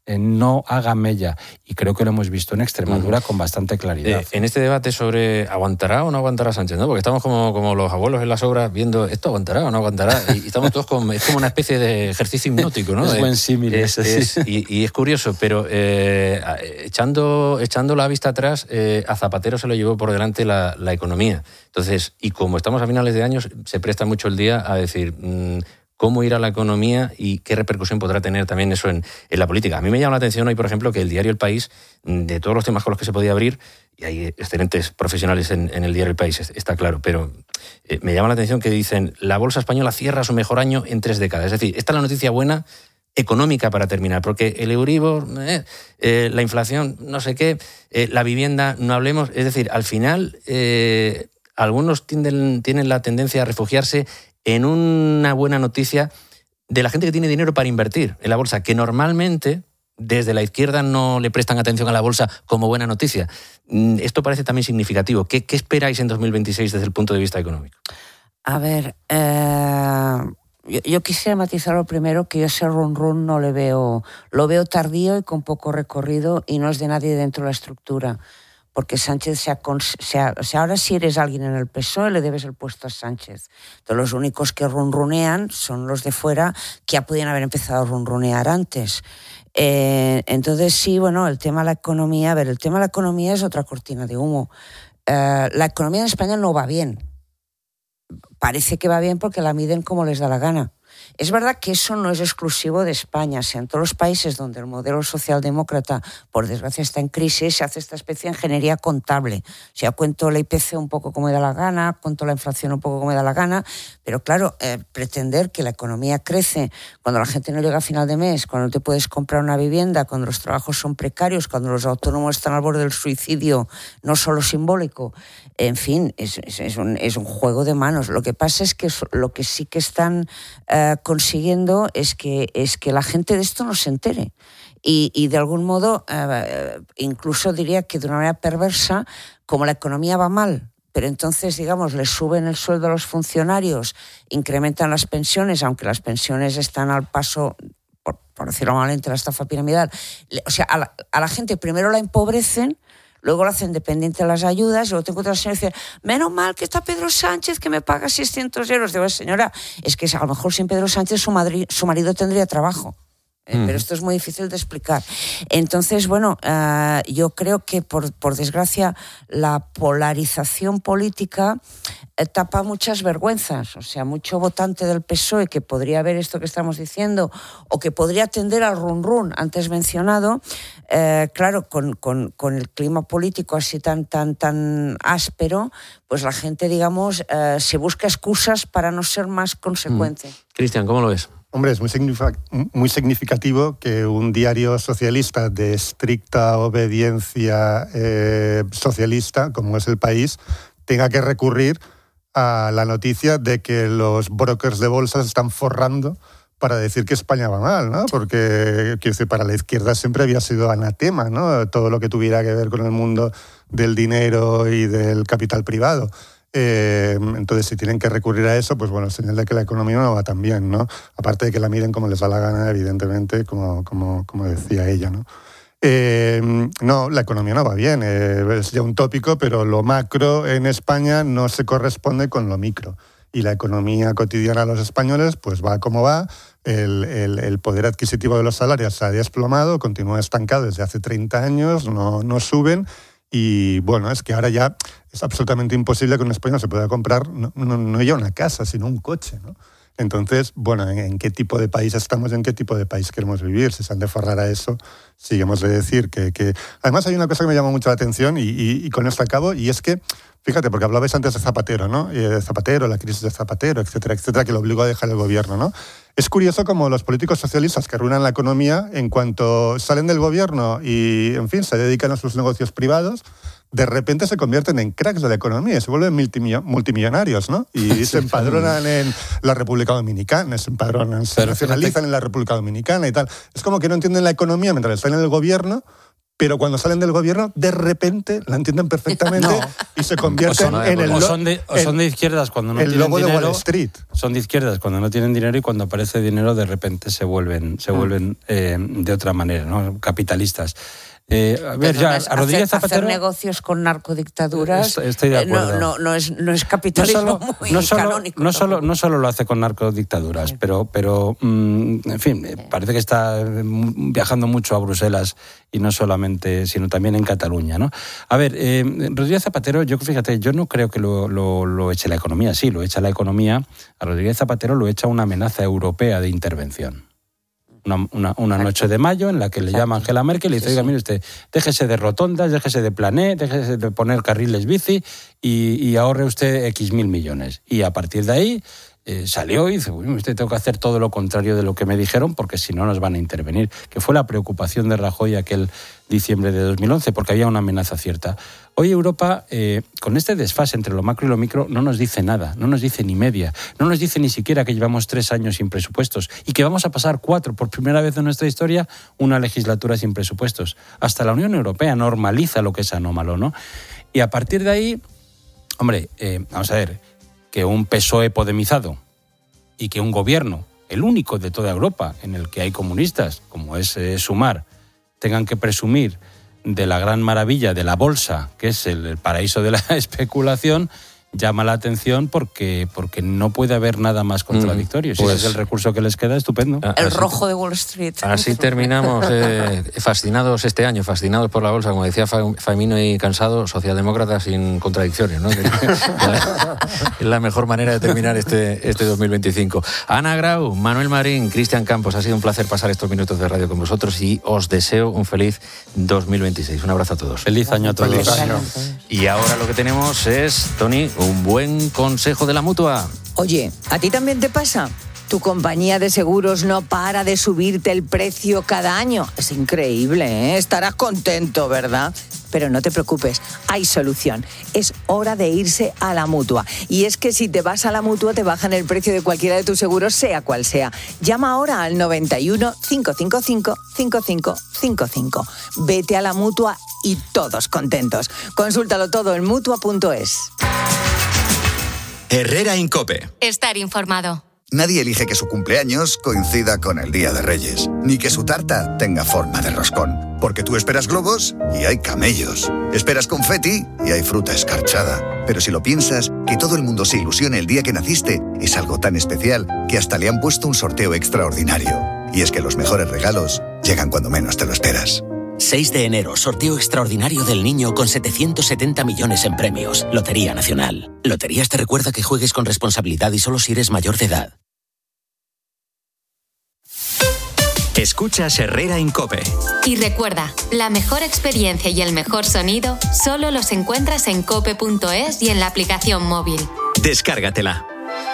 eh, no haga mella. Y creo que lo hemos visto en Extremadura uh-huh. con bastante claridad.
Eh, en este debate sobre ¿aguantará o no aguantará Sánchez? ¿No? Porque estamos como, como los abuelos en las obras viendo ¿esto aguantará o no aguantará? Y, y estamos todos como, es como una especie de ejercicio hipnótico, ¿no?
Es buen símil.
Es, es, y, y es curioso, pero eh, echando, echando la vista atrás, eh, a Zapatero se lo llevó por delante la, la economía. Entonces, y como estamos a finales de años, se presta mucho el día a decir mmm, cómo irá la economía y qué repercusión podrá tener también eso en, en la política. A mí me llama la atención hoy, por ejemplo, que el diario El País, de todos los temas con los que se podía abrir, y hay excelentes profesionales en, en el diario El País, está claro, pero eh, me llama la atención que dicen la bolsa española cierra su mejor año en tres décadas. Es decir, esta es la noticia buena económica para terminar, porque el Euribor, eh, eh, la inflación, no sé qué, eh, la vivienda, no hablemos. Es decir, al final, eh, algunos tienden, tienen la tendencia a refugiarse en una buena noticia de la gente que tiene dinero para invertir en la bolsa, que normalmente desde la izquierda no le prestan atención a la bolsa como buena noticia. Esto parece también significativo. ¿Qué, qué esperáis en dos mil veintiséis desde el punto de vista económico?
A ver, eh, yo, yo quisiera matizarlo primero, que yo ese run run no le veo, lo veo tardío y con poco recorrido y no es de nadie dentro de la estructura. Porque Sánchez, se ha, se ha, o sea, ahora si eres alguien en el P S O E le debes el puesto a Sánchez. Entonces los únicos que runrunean son los de fuera, que ya podían haber empezado a runrunear antes. Eh, entonces sí, bueno, el tema de la economía, a ver, el tema de la economía es otra cortina de humo. Eh, la economía en España no va bien. Parece que va bien porque la miden como les da la gana. Es verdad que eso no es exclusivo de España. O sea, en todos los países donde el modelo socialdemócrata, por desgracia, está en crisis, se hace esta especie de ingeniería contable. O sea, cuento la I P C un poco como me da la gana, cuento la inflación un poco como me da la gana, pero claro, eh, pretender que la economía crece cuando la gente no llega a final de mes, cuando no te puedes comprar una vivienda, cuando los trabajos son precarios, cuando los autónomos están al borde del suicidio, no solo simbólico, en fin, es, es, es, un, es un juego de manos. Lo que pasa es que lo que sí que están eh, consiguiendo es que, es que la gente de esto no se entere. Y, y de algún modo, eh, incluso diría que de una manera perversa, como la economía va mal, pero entonces, digamos, le suben el sueldo a los funcionarios, incrementan las pensiones, aunque las pensiones están al paso, por, por decirlo malamente, la estafa piramidal. O sea, a la, a la gente primero la empobrecen, luego la hacen dependiente de las ayudas, y luego te encuentras a la señora y dice, menos mal que está Pedro Sánchez que me paga seiscientos euros. Digo, señora, es que a lo mejor sin Pedro Sánchez su, madri, su marido tendría trabajo. Eh, mm. Pero esto es muy difícil de explicar. Entonces, bueno, uh, yo creo que por, por desgracia la polarización política eh, tapa muchas vergüenzas. O sea, mucho votante del P S O E que podría ver esto que estamos diciendo o que podría tender al run run antes mencionado, eh, claro, con, con, con el clima político así tan, tan, tan áspero, pues la gente, digamos, eh, se busca excusas para no ser más consecuente.
Mm. Cristian, ¿cómo lo ves?
Hombre, es muy, signific- muy significativo que un diario socialista de estricta obediencia eh, socialista, como es El País, tenga que recurrir a la noticia de que los brokers de bolsas están forrando para decir que España va mal, ¿no? Porque, quiero decir, para la izquierda siempre había sido anatema, ¿no? Todo lo que tuviera que ver con el mundo del dinero y del capital privado. Eh, entonces, si tienen que recurrir a eso, pues bueno, señal de que la economía no va tan bien, ¿no? Aparte de que la miren como les da la gana, evidentemente, como, como, como decía ella, ¿no? Eh, no, la economía no va bien, eh, es ya un tópico, pero lo macro en España no se corresponde con lo micro. Y la economía cotidiana de los españoles, pues va como va. El, el, el poder adquisitivo de los salarios se ha desplomado, continúa estancado desde hace treinta años, no, no suben. Y bueno, es que ahora ya es absolutamente imposible que un español se pueda comprar no, no, no ya una casa, sino un coche, ¿no? Entonces, bueno, ¿en, ¿en qué tipo de país estamos? ¿En qué tipo de país queremos vivir? Si se han de forrar a eso, sí hemos de decir que, que... Además hay una cosa que me llama mucho la atención y, y, y con esto acabo, y es que, fíjate, porque hablabais antes de Zapatero, ¿no? Y de Zapatero, la crisis de Zapatero, etcétera, etcétera, que lo obligó a dejar el gobierno, ¿no? Es curioso como los políticos socialistas que arruinan la economía, en cuanto salen del gobierno y, en fin, se dedican a sus negocios privados, de repente se convierten en cracks de la economía, se vuelven multimillonarios, ¿no? Y sí, se empadronan en la República Dominicana, se empadronan, se nacionalizan en la República Dominicana y tal. Es como que no entienden la economía mientras están en el gobierno, pero cuando salen del gobierno, de repente la entienden perfectamente no. y se convierten
son,
en el
o son de, o son de izquierdas cuando no
el
tienen
logo
dinero.
de Wall Street.
Son de izquierdas cuando no tienen dinero y cuando aparece dinero de repente se vuelven, se vuelven eh, de otra manera, ¿no? Capitalistas. Eh, a ver, ya, a Rodríguez
hacer,
Zapatero...
hacer negocios con narcodictaduras
estoy de acuerdo.
Eh, no, no, no, es, no es capitalismo
no solo,
muy
no solo,
canónico.
No solo, no solo lo hace con narcodictaduras, sí. pero, pero mmm, en fin, sí. parece que está viajando mucho a Bruselas y no solamente, sino también en Cataluña, ¿no? A ver, eh, Rodríguez Zapatero, yo fíjate, yo no creo que lo, lo, lo eche la economía, sí, lo echa la economía. A Rodríguez Zapatero lo echa una amenaza europea de intervención. Una, una, una noche de mayo en la que le llama Angela Merkel y le dice, oiga, mire usted, déjese de rotondas, déjese de plané, déjese de poner carriles bici y, y ahorre usted X mil millones. Y a partir de ahí eh, salió y dice, uy, usted tengo que hacer todo lo contrario de lo que me dijeron porque si no nos van a intervenir. Que fue la preocupación de Rajoy aquel diciembre de dos mil once porque había una amenaza cierta. Hoy Europa, eh, con este desfase entre lo macro y lo micro, no nos dice nada, no nos dice ni media, no nos dice ni siquiera que llevamos tres años sin presupuestos y que vamos a pasar cuatro, por primera vez en nuestra historia, una legislatura sin presupuestos. Hasta la Unión Europea normaliza lo que es anómalo, ¿no? Y a partir de ahí, hombre, eh, vamos a ver, que un P S O E podemizado y que un gobierno, el único de toda Europa en el que hay comunistas, como es eh, Sumar, tengan que presumir de la gran maravilla de la bolsa, que es el paraíso de la especulación, llama la atención porque, porque no puede haber nada más contradictorio. Mm, pues, si ese es el recurso que les queda, estupendo.
El rojo de Wall Street.
Así terminamos eh, fascinados este año, fascinados por la bolsa, como decía Famino y Cansado, socialdemócrata sin contradicciones, ¿no? Es la mejor manera de terminar este, este dos mil veinticinco. Ana Grau, Manuel Marín, Cristian Campos, ha sido un placer pasar estos minutos de radio con vosotros y os deseo un feliz dos mil veintiséis. Un abrazo a todos.
Feliz año a todos.
Feliz año. Y ahora lo que tenemos es, Tony, un buen consejo de la Mutua.
Oye, ¿a ti también te pasa? Tu compañía de seguros no para de subirte el precio cada año. Es increíble, ¿eh? Estarás contento, ¿verdad? Pero no te preocupes, hay solución. Es hora de irse a la Mutua. Y es que si te vas a la Mutua te bajan el precio de cualquiera de tus seguros, sea cual sea. Llama ahora al noventa y uno, cinco cinco cinco, cinco cinco cinco cinco. Vete a la Mutua y todos contentos. Consúltalo todo en mutua punto es.
Herrera Incope.
Estar informado.
Nadie elige que su cumpleaños coincida con el Día de Reyes, ni que su tarta tenga forma de roscón. Porque tú esperas globos y hay camellos. Esperas confeti y hay fruta escarchada. Pero si lo piensas, que todo el mundo se ilusione el día que naciste es algo tan especial que hasta le han puesto un sorteo extraordinario. Y es que los mejores regalos llegan cuando menos te lo esperas.
seis de enero, sorteo extraordinario del niño con setecientos setenta millones en premios. Lotería Nacional. Loterías te recuerda que juegues con responsabilidad y solo si eres mayor de edad.
Escuchas Herrera Incope.
Y recuerda, la mejor experiencia y el mejor sonido solo los encuentras en cope punto es y en la aplicación móvil.
Descárgatela.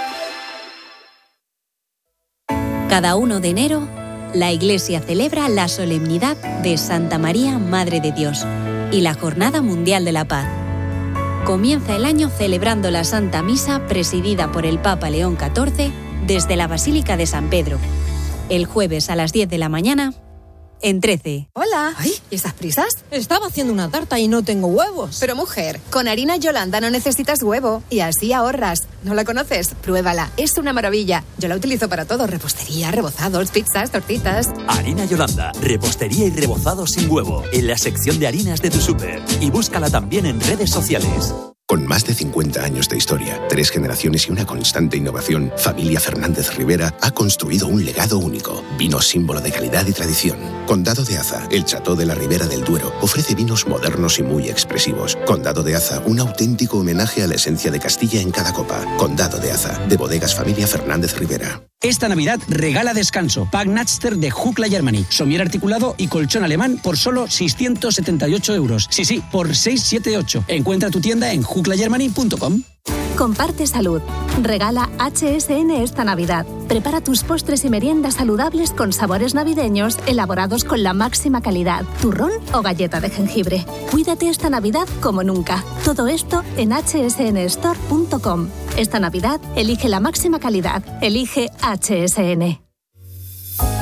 Cada uno de enero, la Iglesia celebra la solemnidad de Santa María, Madre de Dios, y la Jornada Mundial de la Paz. Comienza el año celebrando la Santa Misa presidida por el Papa León catorce desde la Basílica de San Pedro. El jueves a las diez de la mañana, en trece.
Hola.
Ay, ¿y estas prisas?
Estaba haciendo una tarta y no tengo huevos.
Pero mujer, con harina Yolanda no necesitas huevo y así ahorras. ¿No la conoces? Pruébala, es una maravilla. Yo la utilizo para todo, repostería, rebozados, pizzas, tortitas.
Harina Yolanda, repostería y rebozados sin huevo, en la sección de harinas de tu súper. Y búscala también en redes sociales.
Con más de cincuenta años de historia, tres generaciones y una constante innovación, Familia Fernández Rivera ha construido un legado único. Vino símbolo de calidad y tradición. Condado de Aza, el Chateau de la Ribera del Duero, ofrece vinos modernos y muy expresivos. Condado de Aza, un auténtico homenaje a la esencia de Castilla en cada copa. Condado de Aza, de Bodegas Familia Fernández Rivera.
Esta Navidad regala descanso. Pack Natster de Huckla Germany. Somier articulado y colchón alemán por solo seiscientos setenta y ocho euros. Sí, sí, por seiscientos setenta y ocho. Encuentra tu tienda en huckla germany punto com.
Comparte salud. Regala H S N esta Navidad. Prepara tus postres y meriendas saludables con sabores navideños elaborados con la máxima calidad. Turrón o galleta de jengibre. Cuídate esta Navidad como nunca. Todo esto en h s n store punto com. Esta Navidad elige la máxima calidad. Elige H S N.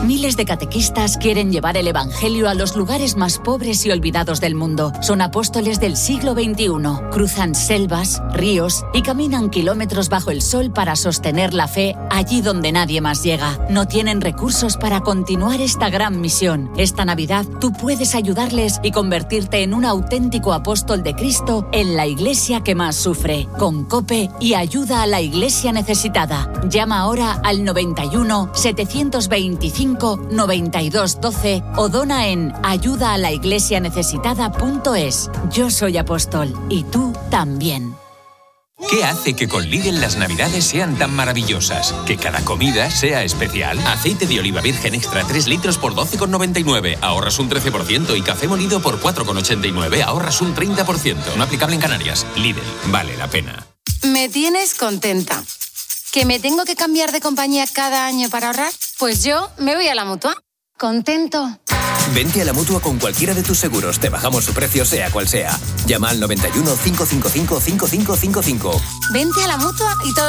Miles de catequistas quieren llevar el Evangelio a los lugares más pobres y olvidados del mundo. Son apóstoles del siglo veintiuno. Cruzan selvas, ríos y caminan kilómetros bajo el sol para sostener la fe allí donde nadie más llega. No tienen recursos para continuar esta gran misión. Esta Navidad tú puedes ayudarles y convertirte en un auténtico apóstol de Cristo en la iglesia que más sufre. Con COPE y ayuda a la iglesia necesitada. Llama ahora al noventa y uno, setecientos veinticinco, noventa y dos doce o dona en ayuda a la iglesia necesitada punto es. Yo soy apóstol y tú también.
¿Qué hace que con Lidl las navidades sean tan maravillosas? Que cada comida sea especial. Aceite de oliva virgen extra tres litros por doce con noventa y nueve, ahorras un trece por ciento, y café molido por cuatro con ochenta y nueve, ahorras un treinta por ciento. No aplicable en Canarias. Lidl, vale la pena.
Me tienes contenta. ¿Que me tengo que cambiar de compañía cada año para ahorrar? Pues yo me voy a la Mutua. ¿Contento?
Vente a la Mutua con cualquiera de tus seguros. Te bajamos su precio, sea cual sea. Llama al noventa y uno, cinco cinco cinco, cinco cinco cinco cinco.
Vente a la Mutua y todo.